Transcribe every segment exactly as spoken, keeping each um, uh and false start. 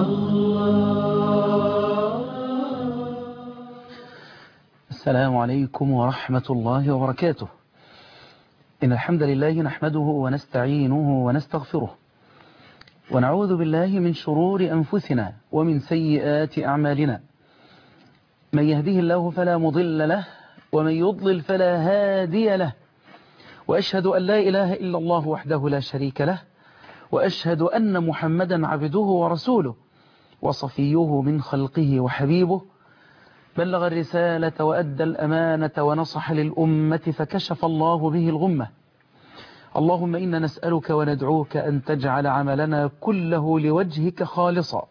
السلام عليكم ورحمة الله وبركاته. إن الحمد لله نحمده ونستعينه ونستغفره ونعوذ بالله من شرور أنفسنا ومن سيئات أعمالنا. من يهده الله فلا مضل له ومن يضلل فلا هادي له، وأشهد أن لا إله إلا الله وحده لا شريك له، وأشهد أن محمدا عبده ورسوله وصفيه من خلقه وحبيبه، بلغ الرسالة وأدى الأمانة ونصح للأمة فكشف الله به الغمة. اللهم إنا نسألك وندعوك أن تجعل عملنا كله لوجهك خالصا،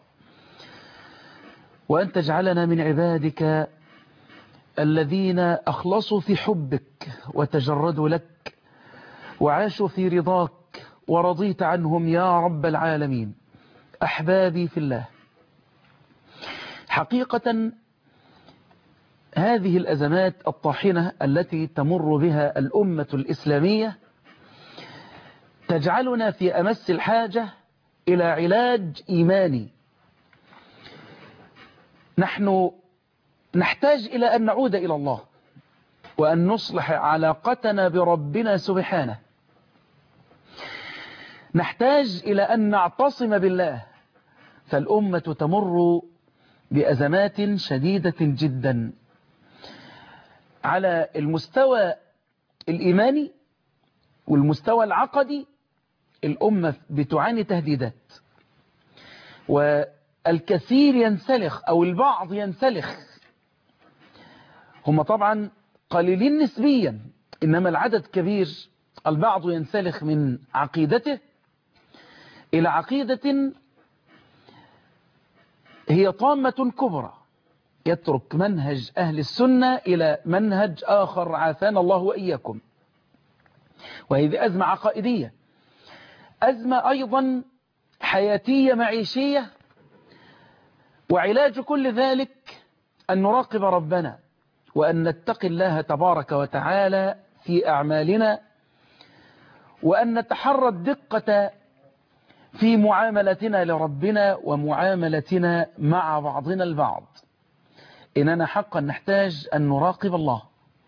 وأن تجعلنا من عبادك الذين أخلصوا في حبك وتجردوا لك وعاشوا في رضاك ورضيت عنهم يا رب العالمين. أحبابي في الله، حقيقة هذه الأزمات الطاحنة التي تمر بها الأمة الإسلامية تجعلنا في أمس الحاجة إلى علاج إيماني. نحن نحتاج إلى أن نعود إلى الله وأن نصلح علاقتنا بربنا سبحانه. نحتاج إلى أن نعتصم بالله، فالأمة تمر بأزمات شديدة جدا على المستوى الإيماني والمستوى العقدي. الأمة بتعاني تهديدات، والكثير ينسلخ أو البعض ينسلخ. هم طبعا قليلين نسبيا، إنما العدد كبير. البعض ينسلخ من عقيدته إلى عقيدة هي طامة كبرى، يترك منهج أهل السنة إلى منهج آخر عافانا الله وإياكم. وهذه أزمة عقائدية، أزمة أيضا حياتية معيشية. وعلاج كل ذلك أن نراقب ربنا وأن نتقي الله تبارك وتعالى في أعمالنا، وأن نتحرى الدقة في معاملتنا لربنا ومعاملتنا مع بعضنا البعض. إننا حقا نحتاج أن نراقب الله.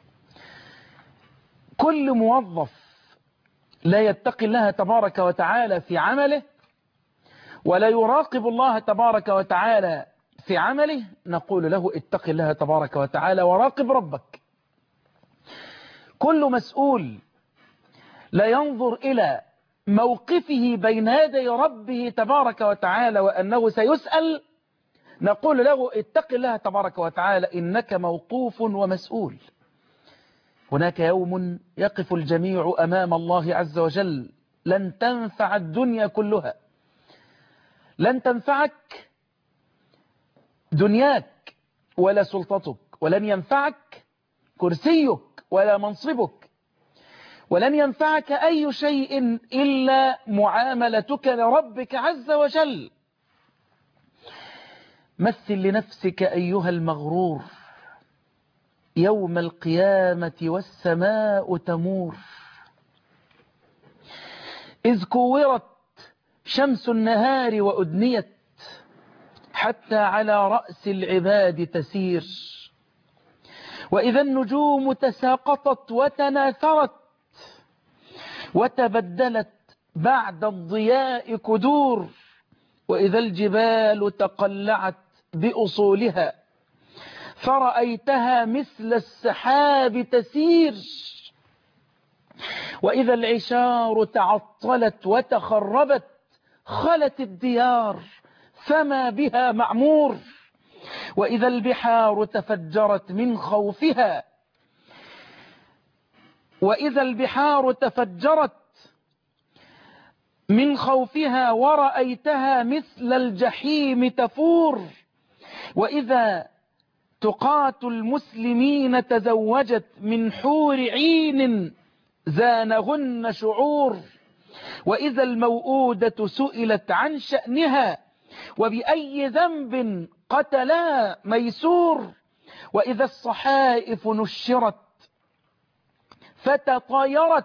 كل موظف لا يتقي الله تبارك وتعالى في عمله ولا يراقب الله تبارك وتعالى في عمله نقول له اتق الله تبارك وتعالى وراقب ربك. كل مسؤول لا ينظر إلى موقفه بين يدي ربه تبارك وتعالى وأنه سيسأل نقول له اتق الله تبارك وتعالى إنك موقوف ومسؤول. هناك يوم يقف الجميع أمام الله عز وجل، لن تنفع الدنيا كلها، لن تنفعك دنياك ولا سلطتك، ولن ينفعك كرسيك ولا منصبك، ولن ينفعك أي شيء إلا معاملتك لربك عز وجل. مثل لنفسك أيها المغرور يوم القيامة والسماء تمور، إذ كورت شمس النهار وأدنيت حتى على رأس العباد تسير، وإذا النجوم تساقطت وتناثرت وتبدلت بعد الضياء كدور، وإذا الجبال تقلعت بأصولها فرأيتها مثل السحاب تسير، وإذا العشار تعطلت وتخربت خلت الديار فما بها معمور، وإذا البحار تفجرت من خوفها وإذا البحار تفجرت من خوفها ورأيتها مثل الجحيم تفور، وإذا تقات المسلمين تزوجت من حور عين زانهن شعور، وإذا الموءودة سئلت عن شأنها وبأي ذنب قتلها ميسور، وإذا الصحائف نشرت فتطايرت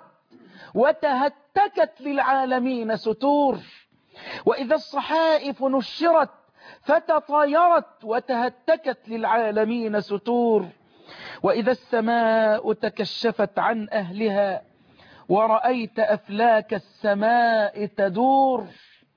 وتهتكت للعالمين ستور، وإذا الصحائف نشرت فتطايرت وتهتكت للعالمين ستور. وإذا السماء تكشفت عن أهلها ورأيت أفلاك السماء تدور.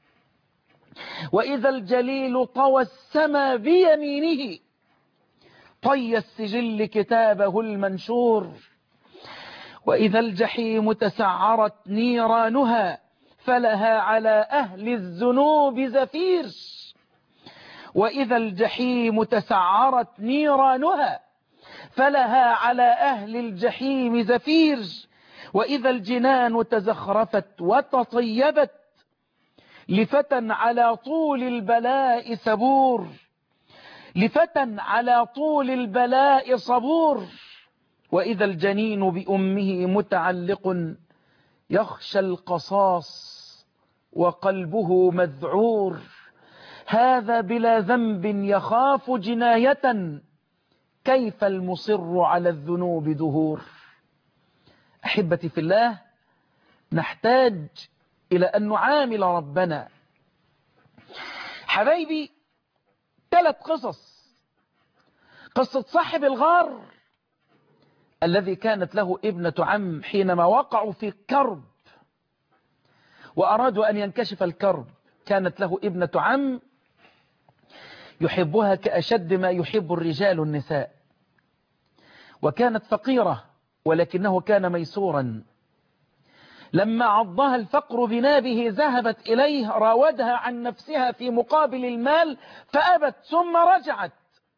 وإذا الجليل طوى السما بيمينه طي السجل كتابه المنشور. وإذا الجحيم تسعرت نيرانها فلها على أهل الذنوب زفير. وإذا الجحيم تسعرت نيرانها فلها على أهل الجحيم زفير. وإذا الجنان تزخرفت وتطيبت لفتى على طول البلاء سبور. لفتى على طول البلاء صبور. وإذا الجنين بأمه متعلق يخشى القصاص وقلبه مذعور. هذا بلا ذنب يخاف جناية كيف المصر على الذنوب دهور. أحبتي في الله، نحتاج إلى أن نعامل ربنا. حبايبي، ثلاث قصص. قصة صاحب الغار الذي كانت له ابنة عم حينما وقعوا في كرب وأرادوا أن ينكشف الكرب. كانت له ابنة عم يحبها كأشد ما يحب الرجال النساء، وكانت فقيرة ولكنه كان ميسورا. لما عضها الفقر بنابه ذهبت إليه، راودها عن نفسها في مقابل المال فأبت، ثم رجعت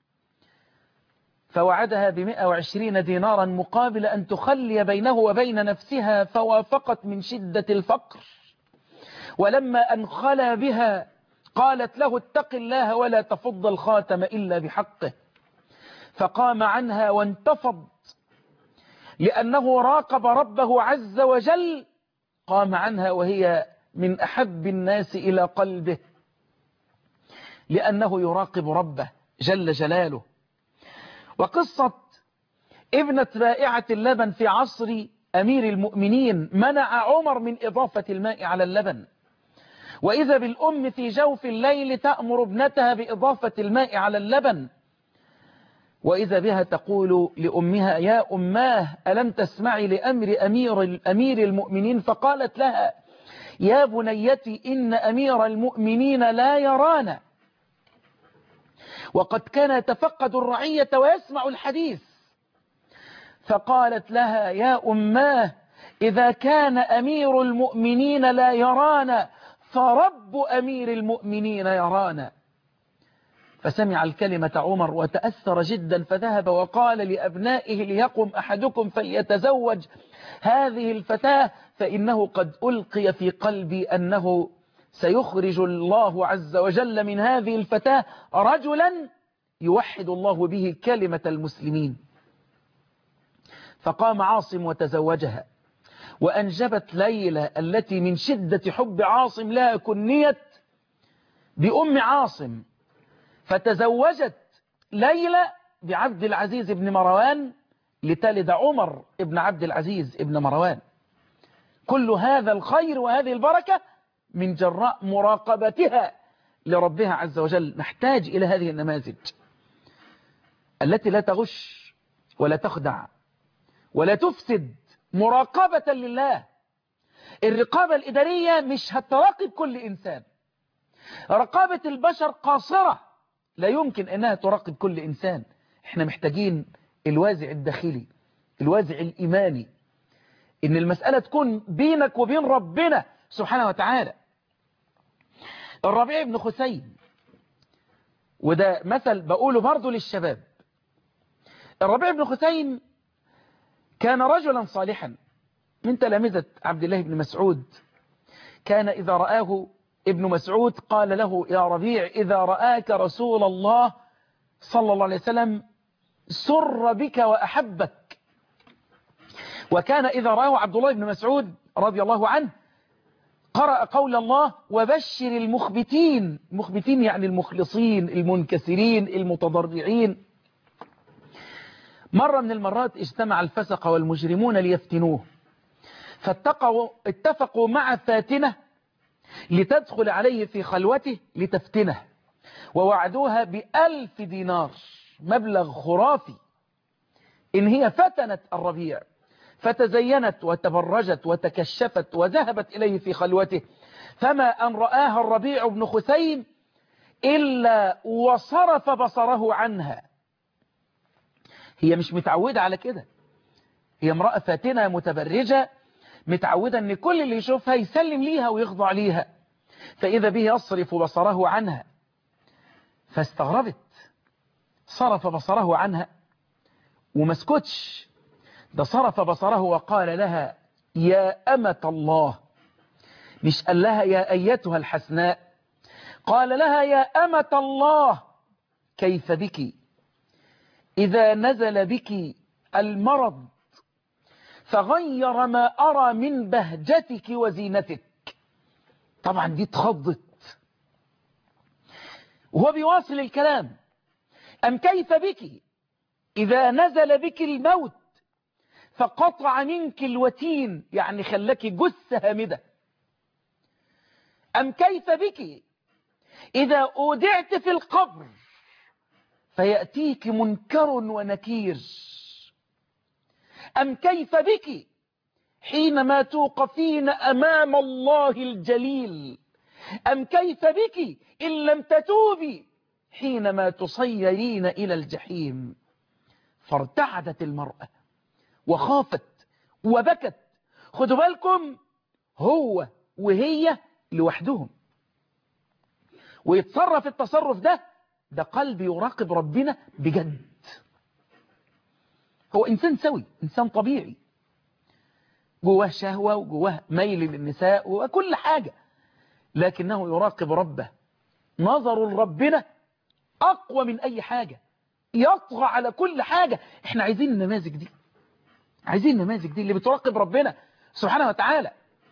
فوعدها بمئة وعشرين دينارا مقابل أن تخلي بينه وبين نفسها، فوافقت من شدة الفقر. ولما أن خلى بها قالت له اتق الله ولا تفض الخاتم إلا بحقه، فقام عنها وانتفض لأنه راقب ربه عز وجل. قام عنها وهي من أحب الناس إلى قلبه لأنه يراقب ربه جل جلاله. وقصة ابنة بائعة اللبن في عصر أمير المؤمنين، منع عمر من إضافة الماء على اللبن، وإذا بالأم في جوف الليل تأمر ابنتها بإضافة الماء على اللبن، وإذا بها تقول لأمها يا أماه ألم تسمعي لأمر أمير, أمير المؤمنين؟ فقالت لها يا بنيتي إن أمير المؤمنين لا يرانا، وقد كان يتفقد الرعية ويسمع الحديث. فقالت لها يا أماه إذا كان أمير المؤمنين لا يرانا فرب أمير المؤمنين يرانا. فسمع الكلمة عمر وتأثر جدا، فذهب وقال لأبنائه ليقم أحدكم فليتزوج هذه الفتاة، فإنه قد ألقي في قلبي أنه سيخرج الله عز وجل من هذه الفتاة رجلا يوحد الله به كلمة المسلمين. فقام عاصم وتزوجها، وأنجبت ليلى التي من شدة حب عاصم لها كنيت بأم عاصم. فتزوجت ليلى بعبد العزيز بن مروان لتلد عمر ابن عبد العزيز ابن مروان. كل هذا الخير وهذه البركة من جراء مراقبتها لربها عز وجل. نحتاج إلى هذه النماذج التي لا تغش ولا تخدع ولا تفسد، مراقبة لله. الرقابة الإدارية مش هتراقب كل إنسان، رقابة البشر قاصرة، لا يمكن أنها تراقب كل إنسان. احنا محتاجين الوازع الداخلي، الوازع الإيماني، إن المسألة تكون بينك وبين ربنا سبحانه وتعالى. الربيع بن خثيم، وده مثل بقوله برضو للشباب. الربيع بن خثيم كان رجلا صالحا من تلامذة عبد الله بن مسعود. كان إذا رآه ابن مسعود قال له يا ربيع إذا رآك رسول الله صلى الله عليه وسلم سر بك وأحبك. وكان إذا رآه عبد الله بن مسعود رضي الله عنه قرأ قول الله وبشر المخبتين. المخبتين يعني المخلصين المنكسرين المتضرعين. مرة من المرات اجتمع الفسق والمجرمون ليفتنوه، فاتقوا اتفقوا مع فاتنة لتدخل عليه في خلوته لتفتنه. ووعدوها بألف دينار، مبلغ خرافي، إن هي فتنت الربيع فتزينت وتبرجت وتكشفت وذهبت إليه في خلوته، فما أن رآها الربيع بن خثيم إلا وصرف بصره عنها. هي مش متعودة على كده، هي امرأة فاتنة متبرجة متعودة أن كل اللي يشوفها يسلم ليها ويخضع ليها، فإذا به يصرف بصره عنها، فاستغربت، صرف بصره عنها ومسكتش، ده صرف بصره وقال لها يا أمة الله، مش قال لها يا أيتها الحسناء، قال لها يا أمة الله كيف بك إذا نزل بك المرض فغير ما أرى من بهجتك وزينتك. طبعا دي اتخضت، وهو بيواصل الكلام، أم كيف بك إذا نزل بك الموت فقطع منك الوتين، يعني خلك جثة هامدة. أم كيف بك إذا أودعت في القبر فيأتيك منكر ونكير. أم كيف بك حينما توقفين أمام الله الجليل. أم كيف بك إن لم تتوبي حينما تصيرين إلى الجحيم. فارتعدت المرأة وخافت وبكت. خدوا بالكم، هو وهي لوحدهم، ويتصرف التصرف ده ده قلب يراقب ربنا بجد. هو إنسان سوي، إنسان طبيعي، جواه شهوة وجواه ميل للنساء وكل حاجة، لكنه يراقب ربه. نظر لربنا أقوى من أي حاجة، يطغى على كل حاجة. احنا عايزين النماذج دي، عايزين النماذج دي اللي بتراقب ربنا سبحانه وتعالى.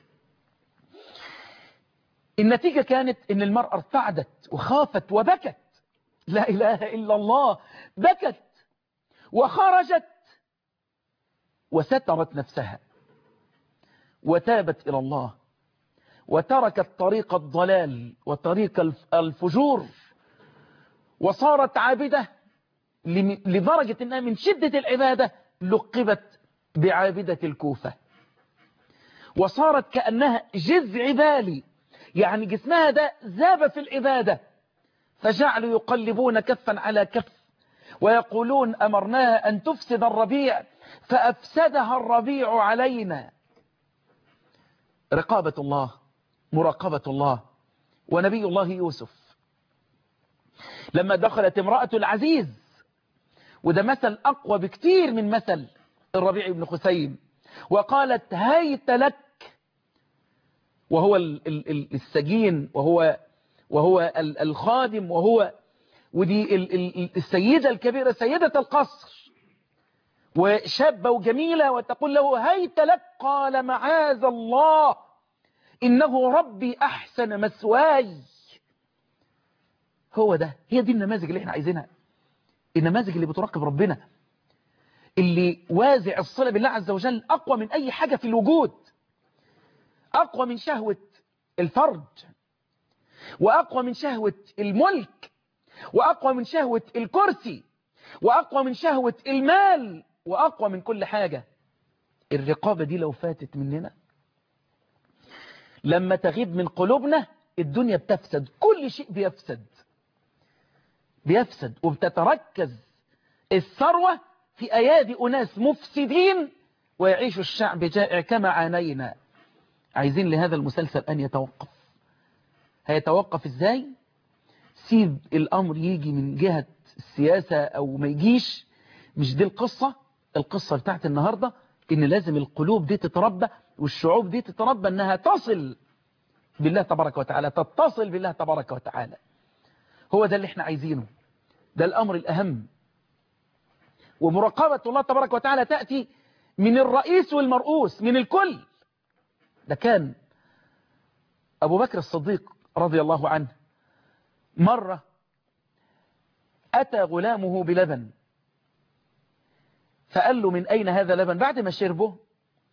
النتيجة كانت ان المرأة ارتعدت وخافت وبكت، لا إله إلا الله، بكت وخرجت وسترت نفسها وتابت إلى الله وتركت طريق الضلال وطريق الفجور، وصارت عابدة لدرجة أنها من شدة العبادة لقبت بعابدة الكوفة، وصارت كأنها جذع بالي، يعني جسمها ده ذاب في العبادة، فجعلوا يقلبون كفا على كف ويقولون أمرناها أن تفسد الربيع فأفسدها الربيع علينا. رقابة الله، مراقبة الله. ونبي الله يوسف لما دخلت امرأة العزيز، وده مثل أقوى بكتير من مثل الربيع بن خثيم، وقالت هيت لك، وهو السجين وهو وهو الخادم وهو ودي السيدة الكبيرة سيدة القصر وشابة وجميلة، وتقول له هيت لك، قال معاذ الله إنه ربي أحسن مثواي. هو ده، هي دي النماذج اللي احنا عايزينها، النماذج اللي بتراقب ربنا، اللي وازع الصلة بالله عز وجل أقوى من أي حاجة في الوجود، أقوى من شهوة الفرج، وأقوى من شهوة الملك، وأقوى من شهوة الكرسي، وأقوى من شهوة المال، وأقوى من كل حاجة. الرقابة دي لو فاتت مننا، لما تغيب من قلوبنا الدنيا بتفسد، كل شيء بيفسد بيفسد وبتتركز الثروة في أيادي أناس مفسدين، ويعيش الشعب جائع كما عانينا. عايزين لهذا المسلسل أن يتوقف. هيتوقف إزاي؟ سيب الأمر يجي من جهة السياسة أو ما يجيش، مش دي القصة. القصة بتاعت النهاردة إن لازم القلوب دي تتربى والشعوب دي تتربى أنها تصل بالله تبارك وتعالى، تتصل بالله تبارك وتعالى. هو ده اللي احنا عايزينه، ده الأمر الأهم. ومراقبة الله تبارك وتعالى تأتي من الرئيس والمرؤوس، من الكل. ده كان أبو بكر الصديق رضي الله عنه مرة أتى غلامه بلبن، فقال له من أين هذا لبن بعد ما شربه؟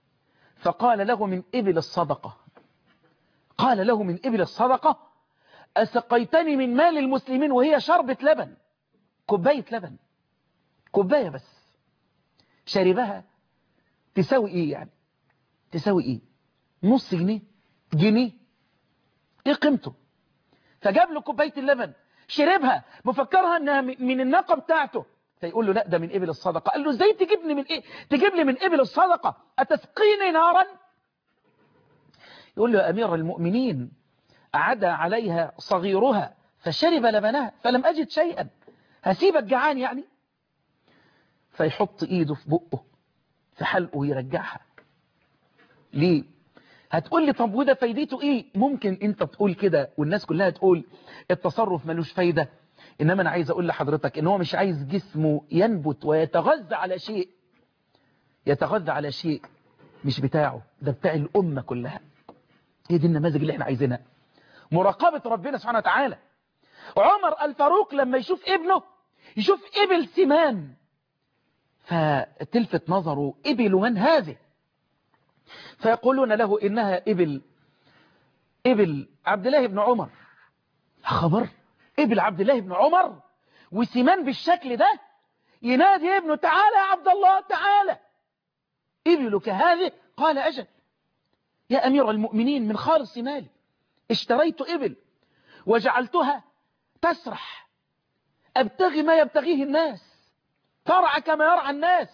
فقال له من إبل الصدقة. قال له من إبل الصدقة؟ أسقيتني من مال المسلمين، وهي شربة لبن، كوباية لبن، كوباية بس شربها، تساوي ايه يعني؟ تساوي ايه؟ نص جنيه، جنيه، ايه قيمته؟ فجاب له كوباية اللبن شربها مفكرها انها من الناقة بتاعته، فيقول له لا ده من ابل الصدقة. قال له ازاي تجيبني من ايه؟ تجيب لي من ابل الصدقة؟ أتسقيني نارا؟ يقول له يا امير المؤمنين عدا عليها صغيرها فشرب لبنها فلم أجد شيئا، هسيبك جعان يعني؟ فيحط ايده في بقه في حلقه ويرجعها. ليه؟ هتقول لي طب وده فايدته ايه؟ ممكن انت تقول كده والناس كلها تقول التصرف ملوش فايدة، انما انا عايز اقول لحضرتك ان هو مش عايز جسمه ينبت ويتغذى على شيء، يتغذى على شيء مش بتاعه، ده بتاع الامة كلها. هي دي النماذج اللي احنا عايزينها، مراقبة ربنا سبحانه وتعالى. عمر الفاروق لما يشوف ابنه، يشوف ابل سمان، فتلفت نظره ابل من هذه؟ فيقولون له إنها إبل إبل عبد الله بن عمر. خبر إبل عبد الله بن عمر وسمان بالشكل ده؟ ينادي ابنه تعالى يا عبد الله تعالى، إبلك هذه؟ قال أجل يا أمير المؤمنين، من خالص مالي اشتريت إبل وجعلتها تسرح، أبتغي ما يبتغيه الناس، ترعى كما يرعى الناس.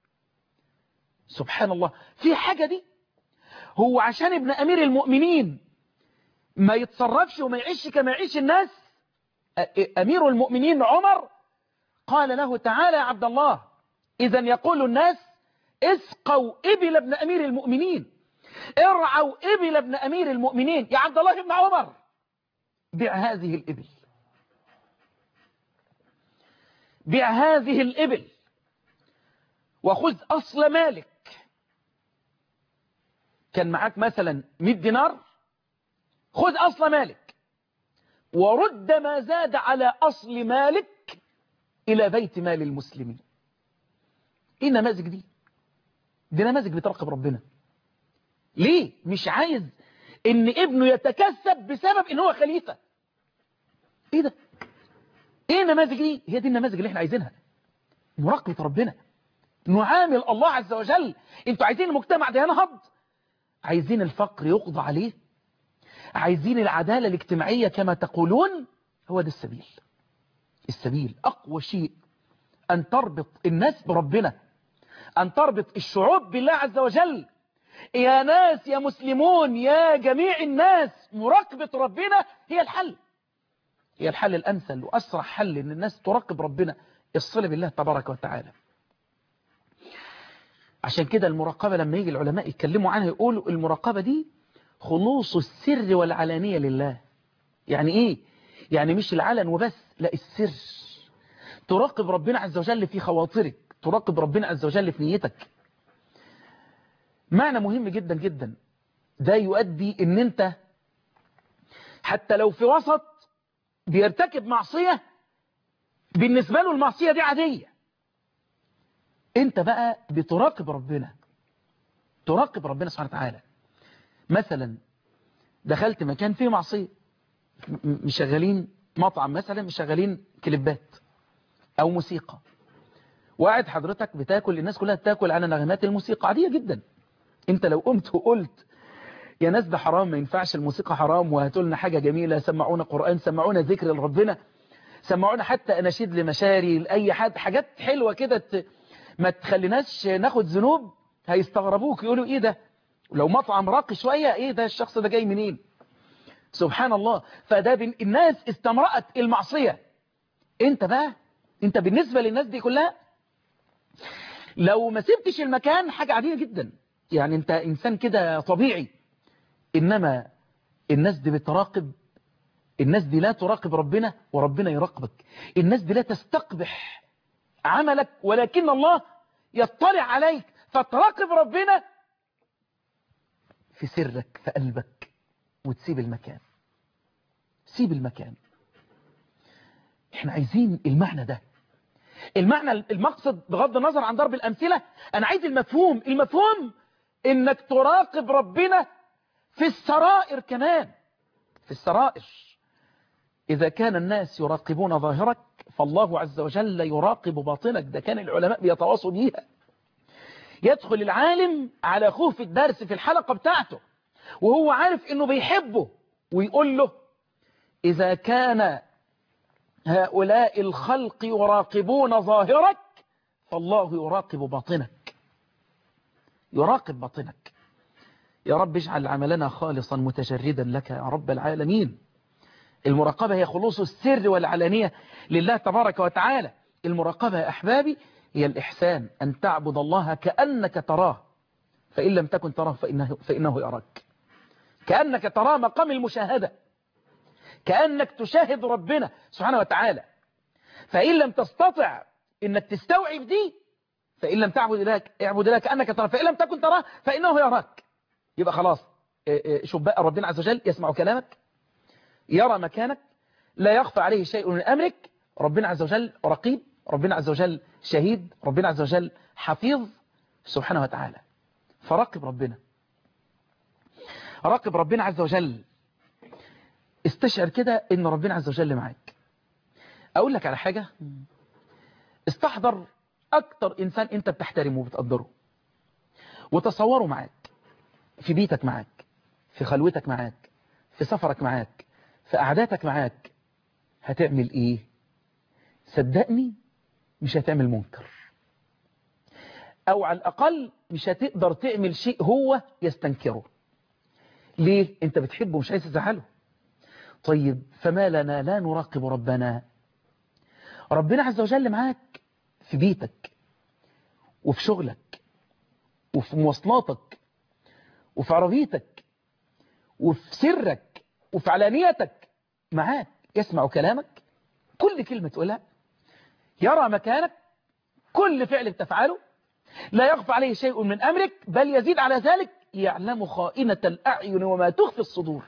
سبحان الله، في حاجة دي؟ هو عشان ابن أمير المؤمنين ما يتصرفش وما يعيش كما يعيش الناس؟ أمير المؤمنين عمر قال له تعالى يا عبد الله، إذا يقول الناس اسقوا إبل ابن أمير المؤمنين، ارعوا إبل ابن أمير المؤمنين. يا عبد الله بن عمر بيع هذه الإبل، بيع هذه الإبل وخذ أصل مالك. كان معاك مثلا مئة دينار، خذ أصل مالك ورد ما زاد على أصل مالك إلى بيت مال المسلمين. إيه النماذج دي؟ دي نماذج بتراقب ربنا. ليه؟ مش عايز إن ابنه يتكسب بسبب إن هو خليفة. إيه ده؟ إيه النماذج دي؟ هي دي النماذج اللي إحنا عايزينها، مراقبة ربنا، نعامل الله عز وجل. أنتوا عايزين المجتمع ده ينهض؟ عايزين الفقر يقضى عليه؟ عايزين العدالة الاجتماعية كما تقولون؟ هو ده السبيل. السبيل أقوى شيء أن تربط الناس بربنا، أن تربط الشعوب بالله عز وجل. يا ناس يا مسلمون يا جميع الناس، مراقبة ربنا هي الحل، هي الحل الأمثل وأسرع حل إن الناس تراقب ربنا، الصلة بالله تبارك وتعالى. عشان كده المراقبة لما يجي العلماء يتكلموا عنها يقولوا المراقبة دي خلوص السر والعلانية لله. يعني إيه؟ يعني مش العلن وبس، لا السر. تراقب ربنا عز وجل في خواطرك، تراقب ربنا عز وجل في نيتك. معنى مهم جدا جدا، ده يؤدي ان انت حتى لو في وسط بيرتكب معصية بالنسبة له المعصية دي عادية، انت بقى بتراقب ربنا، تراقب ربنا سبحانه وتعالى. مثلا دخلت مكان فيه معصية، مشغلين مطعم مثلا، مشغلين كليبات او موسيقى، وقاعد حضرتك بتاكل، الناس كلها بتاكل على نغمات الموسيقى عادية جدا. انت لو قمت وقلت يا ناس ده حرام، ما ينفعش، الموسيقى حرام، وهاتوا لنا حاجة جميلة، سمعونا قرآن، سمعونا ذكر لربنا، سمعونا حتى أناشيد لمشاري لأي حد، حاجات حلوة كده ما تخليناش ناخد ذنوب، هيستغربوك يقولوا ايه ده؟ لو مطعم راقي شوية، ايه ده الشخص ده جاي منين؟ سبحان الله. فده الناس استمرأت المعصية. انت بقى، انت بالنسبة للناس دي كلها لو ما سبتش المكان حاجة عادية جدا، يعني انت انسان كده طبيعي. انما الناس دي بتراقب، الناس دي لا تراقب ربنا وربنا يراقبك. الناس دي لا تستقبح عملك ولكن الله يطلع عليك، فتراقب ربنا في سرك في قلبك وتسيب المكان، سيب المكان. احنا عايزين المعنى ده، المعنى المقصد بغض النظر عن ضرب الأمثلة، أنا عايز المفهوم، المفهوم إنك تراقب ربنا في السرائر كمان، في السرائر. إذا كان الناس يراقبون ظاهرك فالله عز وجل يراقب باطنك. ده كان العلماء بيتواصوا بيها. يدخل العالم على أخوه في الدرس في الحلقة بتاعته وهو عارف إنه بيحبه ويقول له إذا كان هؤلاء الخلق يراقبون ظاهرك فالله يراقب باطنك. يراقب باطنك. يا رب اجعل عملنا خالصا متجردا لك يا رب العالمين. المراقبة هي خلوص السر والعلانية لله تبارك وتعالى. المراقبة يا أحبابي هي الإحسان، أن تعبد الله كأنك تراه فإن لم تكن تراه فإنه, فإنه يراك. كأنك تراه، مقام المشاهدة، كأنك تشاهد ربنا سبحانه وتعالى. فإن لم تستطع إنك تستوعب دي فإن لم تعبد الله اعبد الله كأنك تراه فإن لم تكن تراه فإنه يراك. يبقى خلاص شوف بقى ربنا عز وجل يسمع كلامك، يرى مكانك، لا يخفى عليه شيء من أمرك. ربنا عز وجل رقيب، ربنا عز وجل شهيد، ربنا عز وجل حفيظ سبحانه وتعالى. فراقب ربنا، راقب ربنا عز وجل. استشعر كده ان ربنا عز وجل معاك. اقول لك على حاجة، استحضر اكتر انسان انت بتحترمه وبتقدره وتصوره معاك في بيتك معاك، في خلوتك معاك، في سفرك معاك، في قعداتك معاك. هتعمل ايه؟ صدقني مش هتعمل منكر، او على الاقل مش هتقدر تعمل شيء هو يستنكره. ليه؟ انت بتحبه مش عايز تزعله. طيب فما لنا لا نراقب ربنا؟ ربنا عز وجل معاك في بيتك وفي شغلك وفي مواصلاتك وفي عربيتك وفي سرك وفي علانيتك. معاك، يسمع كلامك، كل كلمة تقولها، يرى مكانك، كل فعل بتفعله، لا يخفى عليه شيء من أمرك، بل يزيد على ذلك يعلم خائنة الأعين وما تخفي الصدور.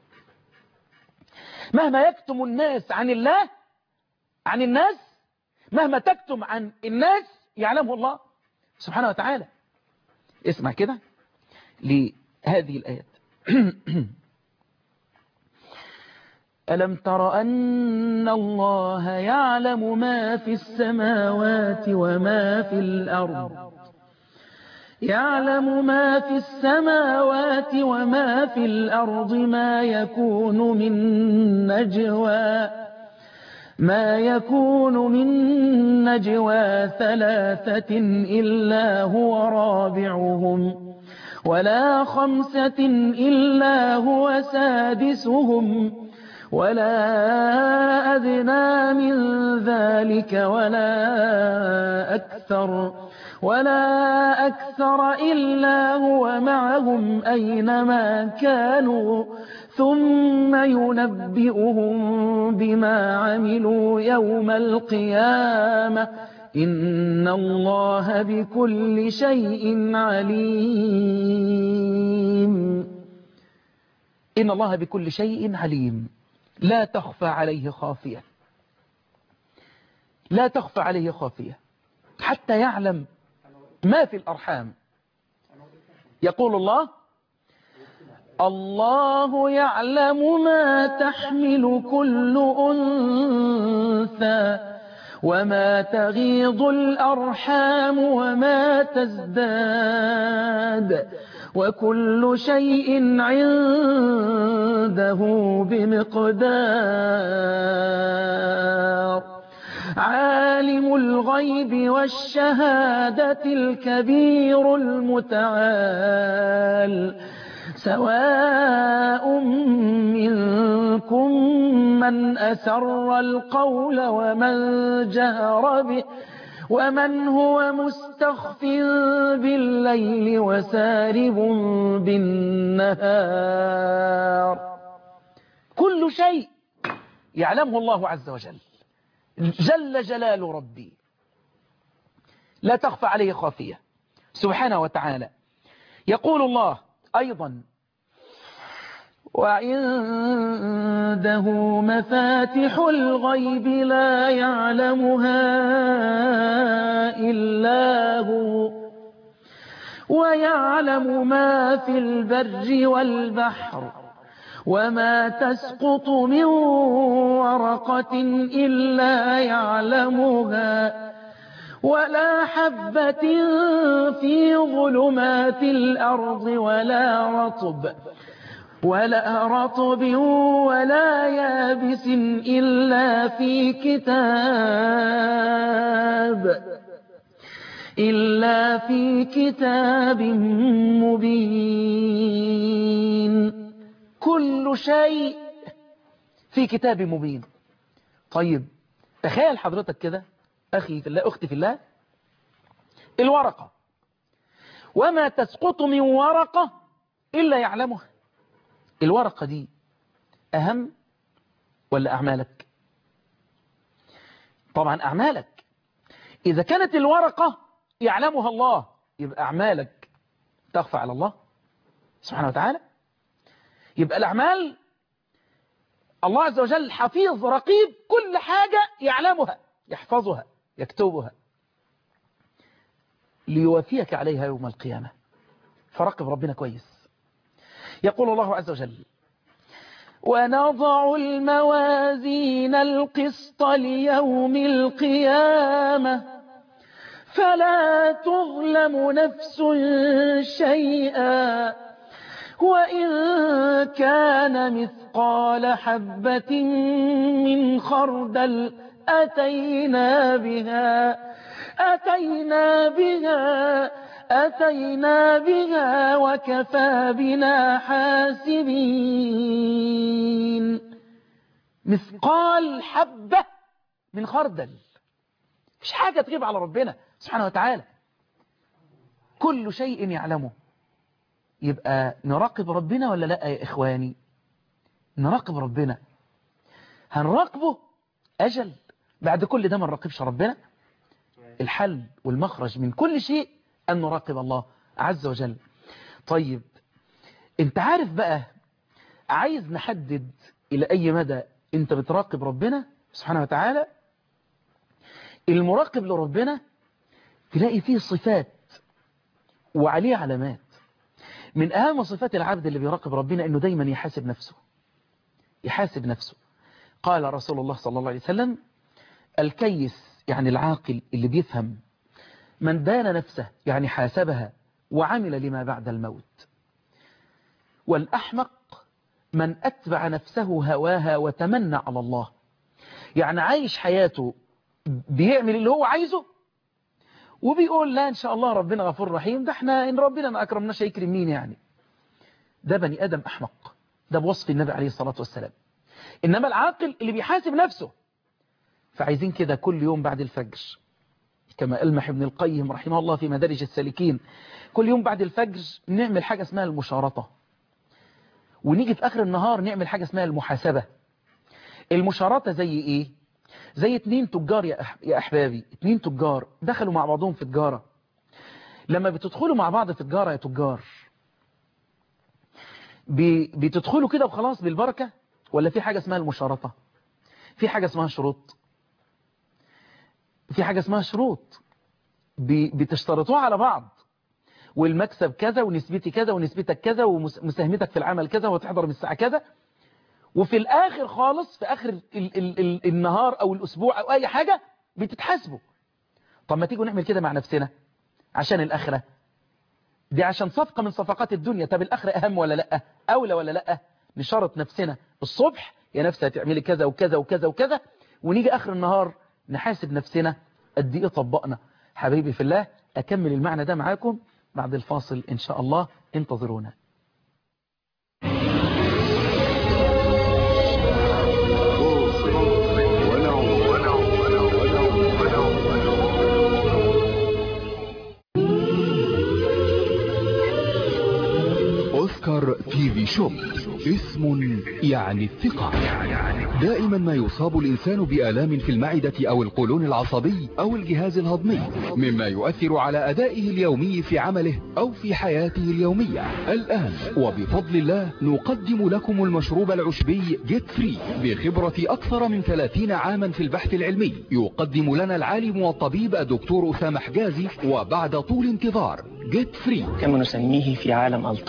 مهما يكتم الناس عن الله، عن الناس، مهما تكتم عن الناس يعلمه الله سبحانه وتعالى. اسمع كده لهذه الآيات. ألم تر أن الله يعلم ما في السماوات وما في الأرض يعلم ما في السماوات وما في الأرض ما يكون من نجوى ما يكون من نجوى ثلاثة إلا هو رابعهم ولا خمسة إلا هو سادسهم ولا أدنى من ذلك ولا أكثر ولا أكثر إلا هو معهم أينما كانوا ثم ينبئهم بما عملوا يوم القيامة إن الله بكل شيء عليم. إن الله بكل شيء عليم، لا تخفى عليه خافية، لا تخفى عليه خافية، حتى يعلم ما في الأرحام. يقول الله: الله يعلم ما تحمل كل أنثى وما تغيض الأرحام وما تزداد وكل شيء عنده بمقدار. عالم الغيب والشهادة الكبير المتعال سواء منكم من أسر القول ومن جهر به ومن هو مستخف بالليل وسارب بالنهار. كل شيء يعلمه الله عز وجل، جل جلال ربي، لا تخفى عليه خافية سبحانه وتعالى. يقول الله أيضا: وعنده مفاتح الغيب لا يعلمها إلا هو ويعلم ما في البر والبحر وما تسقط من ورقة إلا يعلمها ولا حبة في ظلمات الأرض ولا رطب ولا رطب ولا يابس إلا في كتاب إلا في كتاب مبين. كل شيء في كتاب مبين. طيب تخيل حضرتك كده أخي في الله أختي في الله، الورقة وما تسقط من ورقة إلا يعلمها. الورقة دي أهم ولا أعمالك؟ طبعا أعمالك. إذا كانت الورقة يعلمها الله يبقى أعمالك تخفى على الله سبحانه وتعالى. يبقى الأعمال الله عز وجل حفيظ رقيب، كل حاجة يعلمها يحفظها يكتبها ليوافيك عليها يوم القيامة. فراقب ربنا كويس. يقول الله عز وجل: ونضع الموازين القسط ليوم القيامة فلا تظلم نفس شيئا وإن كان مثقال حبة من خردل أتينا بها أتينا بها أتينا بها وكفى بنا حاسبين. مثقال حبة من خردل، مش حاجة تغيب على ربنا سبحانه وتعالى، كل شيء يعلمه. يبقى نراقب ربنا ولا لا يا إخواني؟ نراقب ربنا. هنراقبه أجل بعد كل ده ما نراقبش ربنا؟ الحل والمخرج من كل شيء أن نراقب الله عز وجل. طيب انت عارف بقى، عايز نحدد إلى أي مدى انت بتراقب ربنا سبحانه وتعالى. المراقب لربنا تلاقي فيه صفات وعليه علامات. من أهم صفات العبد اللي بيراقب ربنا أنه دايما يحاسب نفسه يحاسب نفسه. قال رسول الله صلى الله عليه وسلم: الكيس يعني العاقل اللي بيفهم، من دان نفسه يعني حاسبها وعمل لما بعد الموت. والأحمق من أتبع نفسه هواها وتمنى على الله، يعني عايش حياته بيعمل اللي هو عايزه وبيقول لا إن شاء الله ربنا غفور رحيم، ده احنا إن ربنا ما أكرمناش هيكرم مين يعني. ده بني آدم أحمق، ده بوصف النبي عليه الصلاة والسلام. إنما العاقل اللي بيحاسب نفسه. فعايزين كده كل يوم بعد الفجر، كما ألمح ابن القيم رحمه الله في مدارج السالكين، كل يوم بعد الفجر نعمل حاجة اسمها المشارطة، ونيجي في آخر النهار نعمل حاجة اسمها المحاسبة. المشارطة زي إيه؟ زي اتنين تجار يا, أح... يا أحبابي، اتنين تجار دخلوا مع بعضهم في تجارة. لما بتدخلوا مع بعض في تجارة يا تجار، ب... بتدخلوا كده وخلاص بالبركة، ولا في حاجة اسمها المشارطة؟ في حاجة اسمها شروط في حاجة اسمها شروط ب... بتشترطوها على بعض، والمكسب كذا ونسبتي كذا ونسبتك كذا ومساهمتك في العمل كذا وتحضر من الساعة كذا. وفي الآخر خالص في آخر ال ال ال النهار أو الأسبوع أو أي حاجة بتتحاسبوا. طب ما تيجوا نعمل كده مع نفسنا عشان الآخرة دي، عشان صفقة من صفقات الدنيا. طب الآخرة أهم ولا لأ؟ أولى ولا لأ؟ نشرط نفسنا الصبح يا نفسي هتعملي كذا وكذا وكذا وكذا، ونيجي آخر النهار نحاسب نفسنا قد إيه طبقنا. حبيبي في الله، أكمل المعنى ده معاكم بعد الفاصل إن شاء الله، انتظرونا. أوسكار تي في شوب، اسم يعني الثقة. دائما ما يصاب الإنسان بآلام في المعدة أو القولون العصبي أو الجهاز الهضمي، مما يؤثر على أدائه اليومي في عمله أو في حياته اليومية. الآن وبفضل الله نقدم لكم المشروب العشبي جيت فري بخبرة أكثر من ثلاثين عاما في البحث العلمي. يقدم لنا العالم والطبيب الدكتور أسامة حجازي، وبعد طول انتظار جيت فري كما نسميه في عالم الطب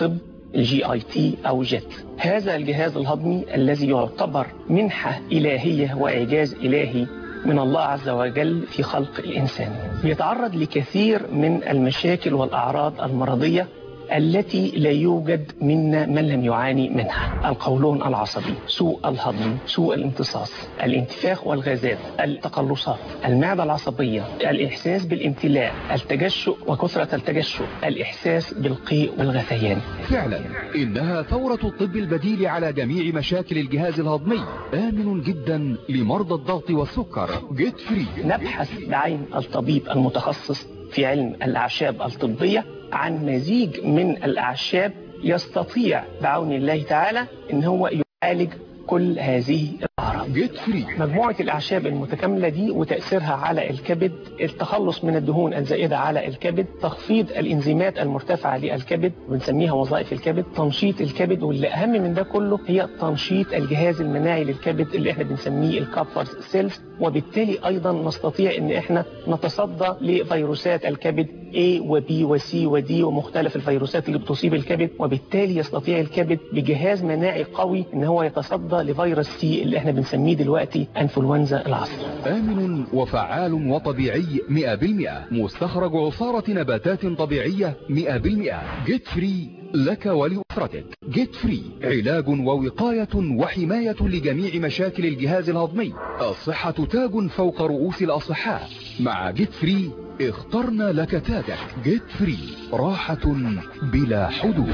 الجي اي تي أو جيت. هذا الجهاز الهضمي الذي يعتبر منحة إلهية وإعجاز إلهي من الله عز وجل في خلق الإنسان، بيتعرض لكثير من المشاكل والأعراض المرضية التي لا يوجد منا من لم يعاني منها: القولون العصبي، سوء الهضم، سوء الامتصاص، الانتفاخ والغازات، التقلصات، المعدة العصبية، الإحساس بالامتلاء، التجشؤ وكثرة التجشؤ، الإحساس بالقيء والغثيان. فعلا إنها ثورة الطب البديل على جميع مشاكل الجهاز الهضمي، آمن جدا لمرضى الضغط والسكر. جيت فري. نبحث بعين الطبيب المتخصص في علم الأعشاب الطبية عن مزيج من الأعشاب يستطيع بعون الله تعالى إن هو يعالج كل هذه الأعراض. جيت فري. مجموعة الأعشاب المتكاملة دي وتأثيرها على الكبد، التخلص من الدهون الزائدة على الكبد، تخفيض الإنزيمات المرتفعة للكبد بنسميها وظائف الكبد، تنشيط الكبد، واللي أهم من ده كله هي تنشيط الجهاز المناعي للكبد اللي احنا بنسميه الكابفرز سيلز، وبالتالي أيضا نستطيع إن احنا نتصدى لفيروسات الكبد A و B و C و D ومختلف الفيروسات اللي بتصيب الكبد، وبالتالي يستطيع الكبد بجهاز مناعي قوي إن هو يتصدى لفيروس سي اللي احنا بنسميه دلوقتي انفلونزا العصر. آمن وفعال وطبيعي مئة بالمئة، مستخرج عصارة نباتات طبيعية مئة بالمئة. جيت فري لك ولأسرتك. جيت فري علاج ووقاية وحماية لجميع مشاكل الجهاز الهضمي. الصحة تاج فوق رؤوس الأصحاء. مع جيت فري اخترنا لك تاجك. جيت فري راحة بلا حدود.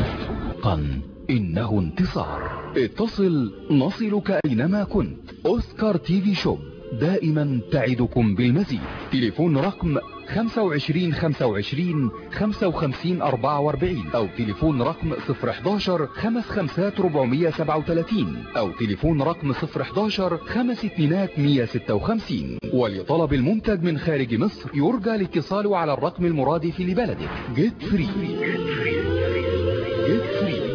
قن إنه انتصار. اتصل نصلك أينما كنت. أوسكار تي في شوب دائما تعدكم بالمزيد. تليفون رقم خمسة وعشرين خمسة وعشرين خمسة وخمسين أربعة وأربعين أو تليفون رقم صفر حداشر خمس خمسات ربعمية سبعة وثلاثين أو تليفون رقم صفر حداشر خمس اتنينات مية ستة وخمسين. ولطلب المنتج من خارج مصر يرجى الاتصال على الرقم المرادف لبلدك. جيت فري. جيت فري.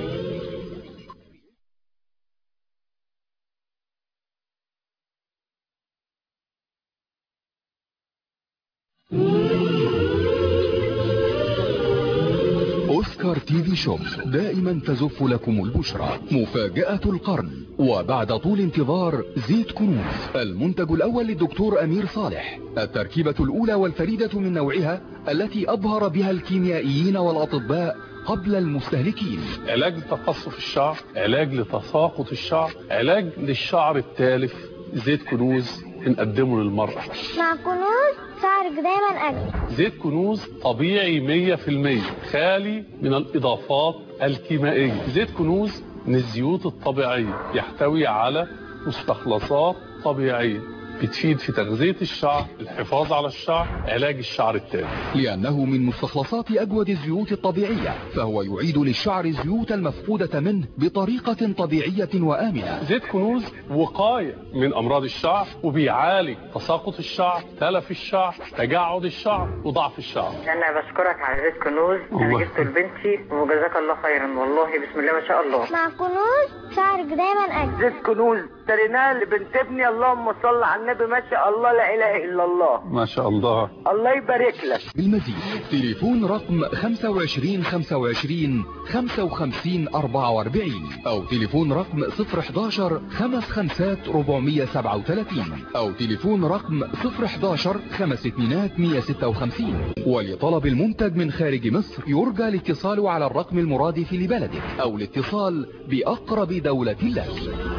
أوسكار تي في شوب دائما تزف لكم البشرى. مفاجأة القرن وبعد طول انتظار زيت كنوز، المنتج الأول للدكتور أمير صالح، التركيبة الأولى والفريدة من نوعها التي أبهر بها الكيميائيين والأطباء قبل المستهلكين. علاج لتقصف الشعر، علاج لتساقط الشعر، علاج للشعر التالف. زيت كنوز بنقدمه للمرأة. مع كنوز شعرك دايما أجمل. زيت كنوز طبيعي مية في المية، خالي من الإضافات الكيميائية. زيت كنوز من الزيوت الطبيعية، يحتوي على مستخلصات طبيعية بتفيد في تغذية الشعر، الحفاظ على الشعر، علاج الشعر التالف. لأنه من مستخلصات أجود الزيوت الطبيعية، فهو يعيد للشعر الزيوت المفقودة منه بطريقة طبيعية وآمنة. زيت كنوز وقاية من أمراض الشعر، وبيعالج تساقط الشعر، تلف الشعر، تجعد الشعر، وضعف الشعر. أنا بشكرك على زيت كنوز، أنا جبته لبنتي وجزاك الله خيرا، والله بسم الله ما شاء الله. مع كنوز شعرك دايما أجمل. زيت كنوز اشتريناه لبنت ابني، اللهم صل على النبي، ما شاء الله لا اله الا الله. ما شاء الله. الله يبارك لك. بالمزيد تليفون رقم خمسة وعشرين خمسة وعشرين خمسة وخمسين أربعة وأربعين أو تليفون رقم صفر حداشر خمس خمسات ربعمية سبعة وثلاثين أو تليفون رقم صفر حداشر خمس اتنينات مية ستة وخمسين. ولطلب المنتج من خارج مصر يرجى الاتصال على الرقم المرادف لبلدك أو الاتصال بأقرب دولة لك.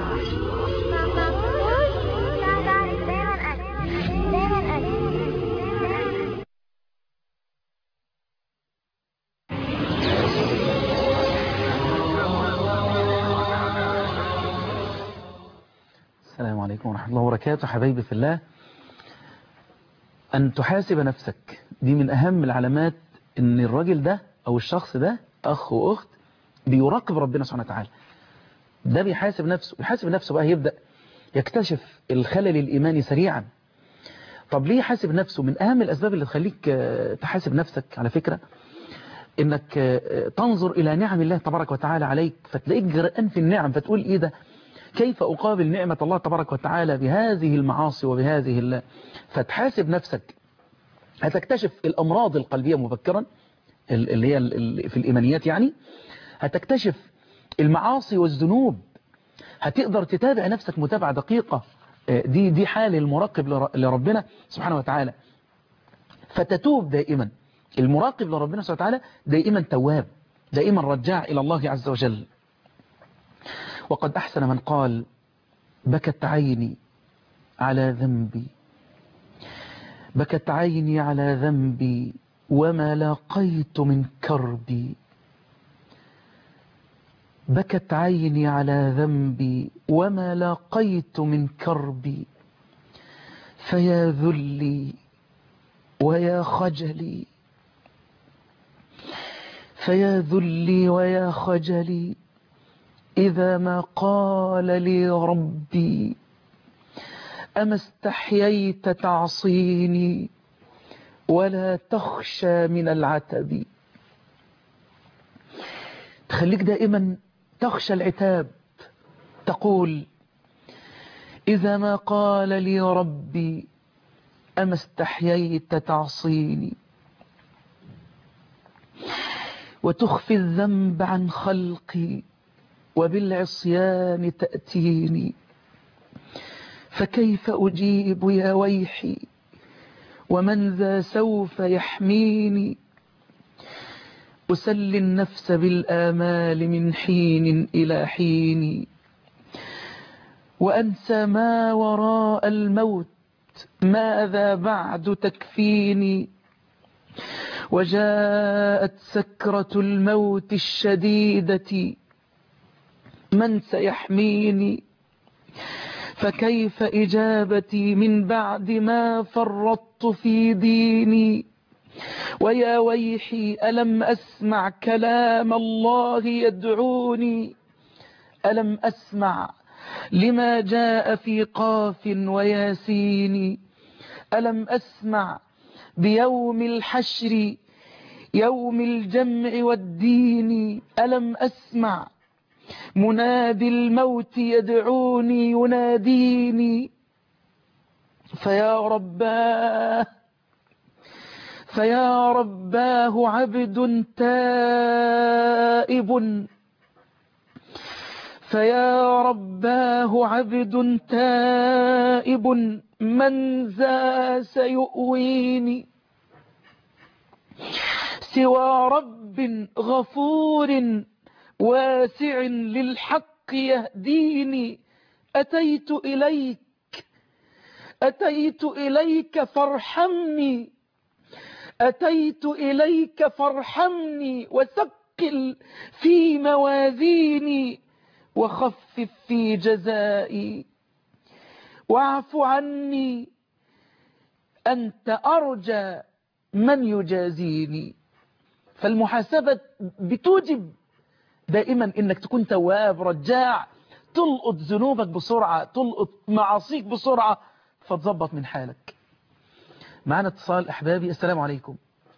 السلام عليكم ورحمة الله وبركاته. حبايبي في الله، أن تحاسب نفسك دي من أهم العلامات أن الراجل ده أو الشخص ده أخ وأخت بيراقب ربنا سبحانه وتعالى. ده بيحاسب نفسه، يحاسب نفسه بقى يبدأ يكتشف الخلل الإيماني سريعا. طب ليه يحاسب نفسه؟ من أهم الأسباب اللي تخليك تحاسب نفسك على فكرة إنك تنظر إلى نعم الله تبارك وتعالى عليك، فتلاقيك جرأان في النعم، فتقول إيه ده؟ كيف أقابل نعمة الله تبارك وتعالى بهذه المعاصي وبهذه الله؟ فتحاسب نفسك، هتكتشف الأمراض القلبية مبكرا اللي هي في الإيمانيات، يعني هتكتشف المعاصي والذنوب، هتقدر تتابع نفسك متابعة دقيقة. دي دي حال المراقب لربنا سبحانه وتعالى، فتتوب دائما. المراقب لربنا سبحانه وتعالى دائما تواب، دائما رجاع إلى الله عز وجل. وقد أحسن من قال: بكت عيني على ذنبي، بكت عيني على ذنبي وما لاقيت من كربي، بكت عيني على ذنبي وما لاقيت من كربي، فيا ذلي ويا خجلي، فيا ذلي ويا خجلي إذا ما قال لي ربي أما استحييت تعصيني ولا تخشى من العتب. تخليك دائما تخشى العتاب، تقول: إذا ما قال لي ربي أما استحييت تعصيني، وتخفي الذنب عن خلقي وبالعصيان تأتيني، فكيف أجيب يا ويحي ومن ذا سوف يحميني، أسلي النفس بالآمال من حين إلى حين، وأنسى ما وراء الموت ماذا بعد تكفيني، وجاءت سكرة الموت الشديدة من سيحميني، فكيف إجابتي من بعد ما فرطت في ديني، ويا ويحي ألم أسمع كلام الله يدعوني، ألم أسمع لما جاء في قاف وياسين، ألم أسمع بيوم الحشر يوم الجمع والدين، ألم أسمع منادي الموت يدعوني يناديني، فيا رباه فيا رباه عبد تائب، فيا رباه عبد تائب من ذا سيؤويني، سوى رب غفور واسع للحق يهديني، أتيت إليك أتيت إليك فارحمني، أتيت إليك فارحمني وثقل في موازيني، وخفف في جزائي واعف عني، أنت أرجى من يجازيني. فالمحاسبة بتوجب دائما إنك تكون تواب رجاع، تلقط ذنوبك بسرعة، تلقط معاصيك بسرعة، فتظبط من حالك. معنا اتصال أحبابي. السلام عليكم.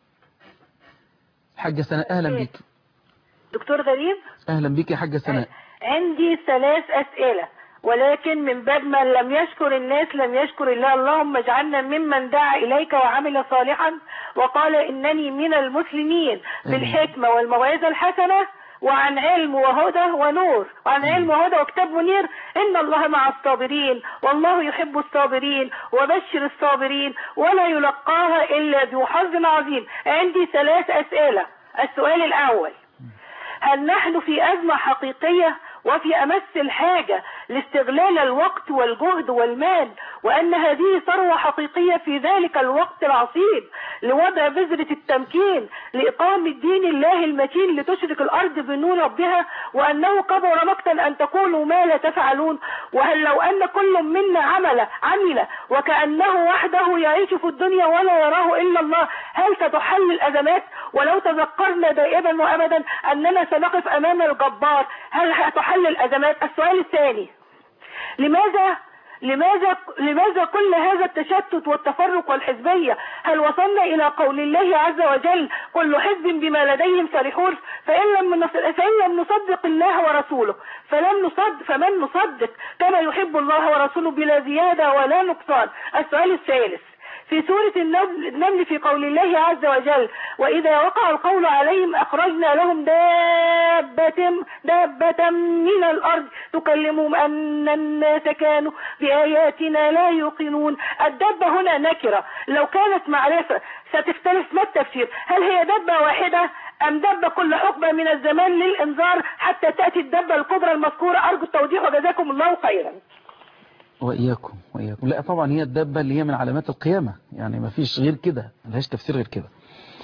حاجة سناء، أهلا بيك. دكتور غريب، أهلا بيك يا حاجة سناء. عندي ثلاث أسئلة، ولكن من باب من لم يشكر الناس لم يشكر الله. اللهم اجعلنا ممن دعا إليك وعمل صالحا وقال إنني من المسلمين بالحكمة والموعظة الحسنة، وعن علم وهدى ونور، وعن علم وهدى وكتاب منير. إن الله مع الصابرين والله يحب الصابرين وبشر الصابرين ولا يلقاها إلا ذو حظ عظيم. عندي ثلاث أسئلة. السؤال الأول: هل نحن في أزمة حقيقية وفي أمس الحاجة لاستغلال الوقت والجهد والمال، وأن هذه ثروة حقيقية في ذلك الوقت العصيب لوضع بذرة التمكين لإقامة دين الله المتين لتشرك الأرض بنور ربها، وأنه كبر مقتا أن تقولوا ما لا تفعلون؟ وهل لو أن كل منا عمل عمل وكأنه وحده يعيش في الدنيا ولا يراه إلا الله، هل ستحل الأزمات؟ ولو تذكرنا دائما وأبدا أننا سنقف أمام الجبار، هل هتحل الأزمات؟ السؤال الثاني: لماذا لماذا لماذا كل هذا التشتت والتفرق والحزبية؟ هل وصلنا إلى قول الله عز وجل: كل حزب بما لديهم فرحون؟ فإن لم فإن لم نصدق الله ورسوله فلم نصدق فمن نصدق كما يحب الله ورسوله بلا زيادة ولا نقصان. السؤال الثالث: في في سورة النمل النمل في قول الله عز وجل وإذا وقع القول عليهم أخرجنا لهم دابة دابة من الأرض تكلمهم أن الناس كانوا بآياتنا لا يوقنون. الدابة هنا نكرة، لو كانت معرفة ستختلف. ما التفسير؟ هل هي دابة واحدة أم دابة كل حقبة من الزمان للإنذار حتى تأتي الدابة الكبرى المذكورة؟ أرجو التوضيح وجزاكم الله خيرا. وإياكم وإياكم. لا طبعا هي الدابة اللي هي من علامات القيامة، يعني ما فيش غير كده، ما لهاش تفسير غير كده.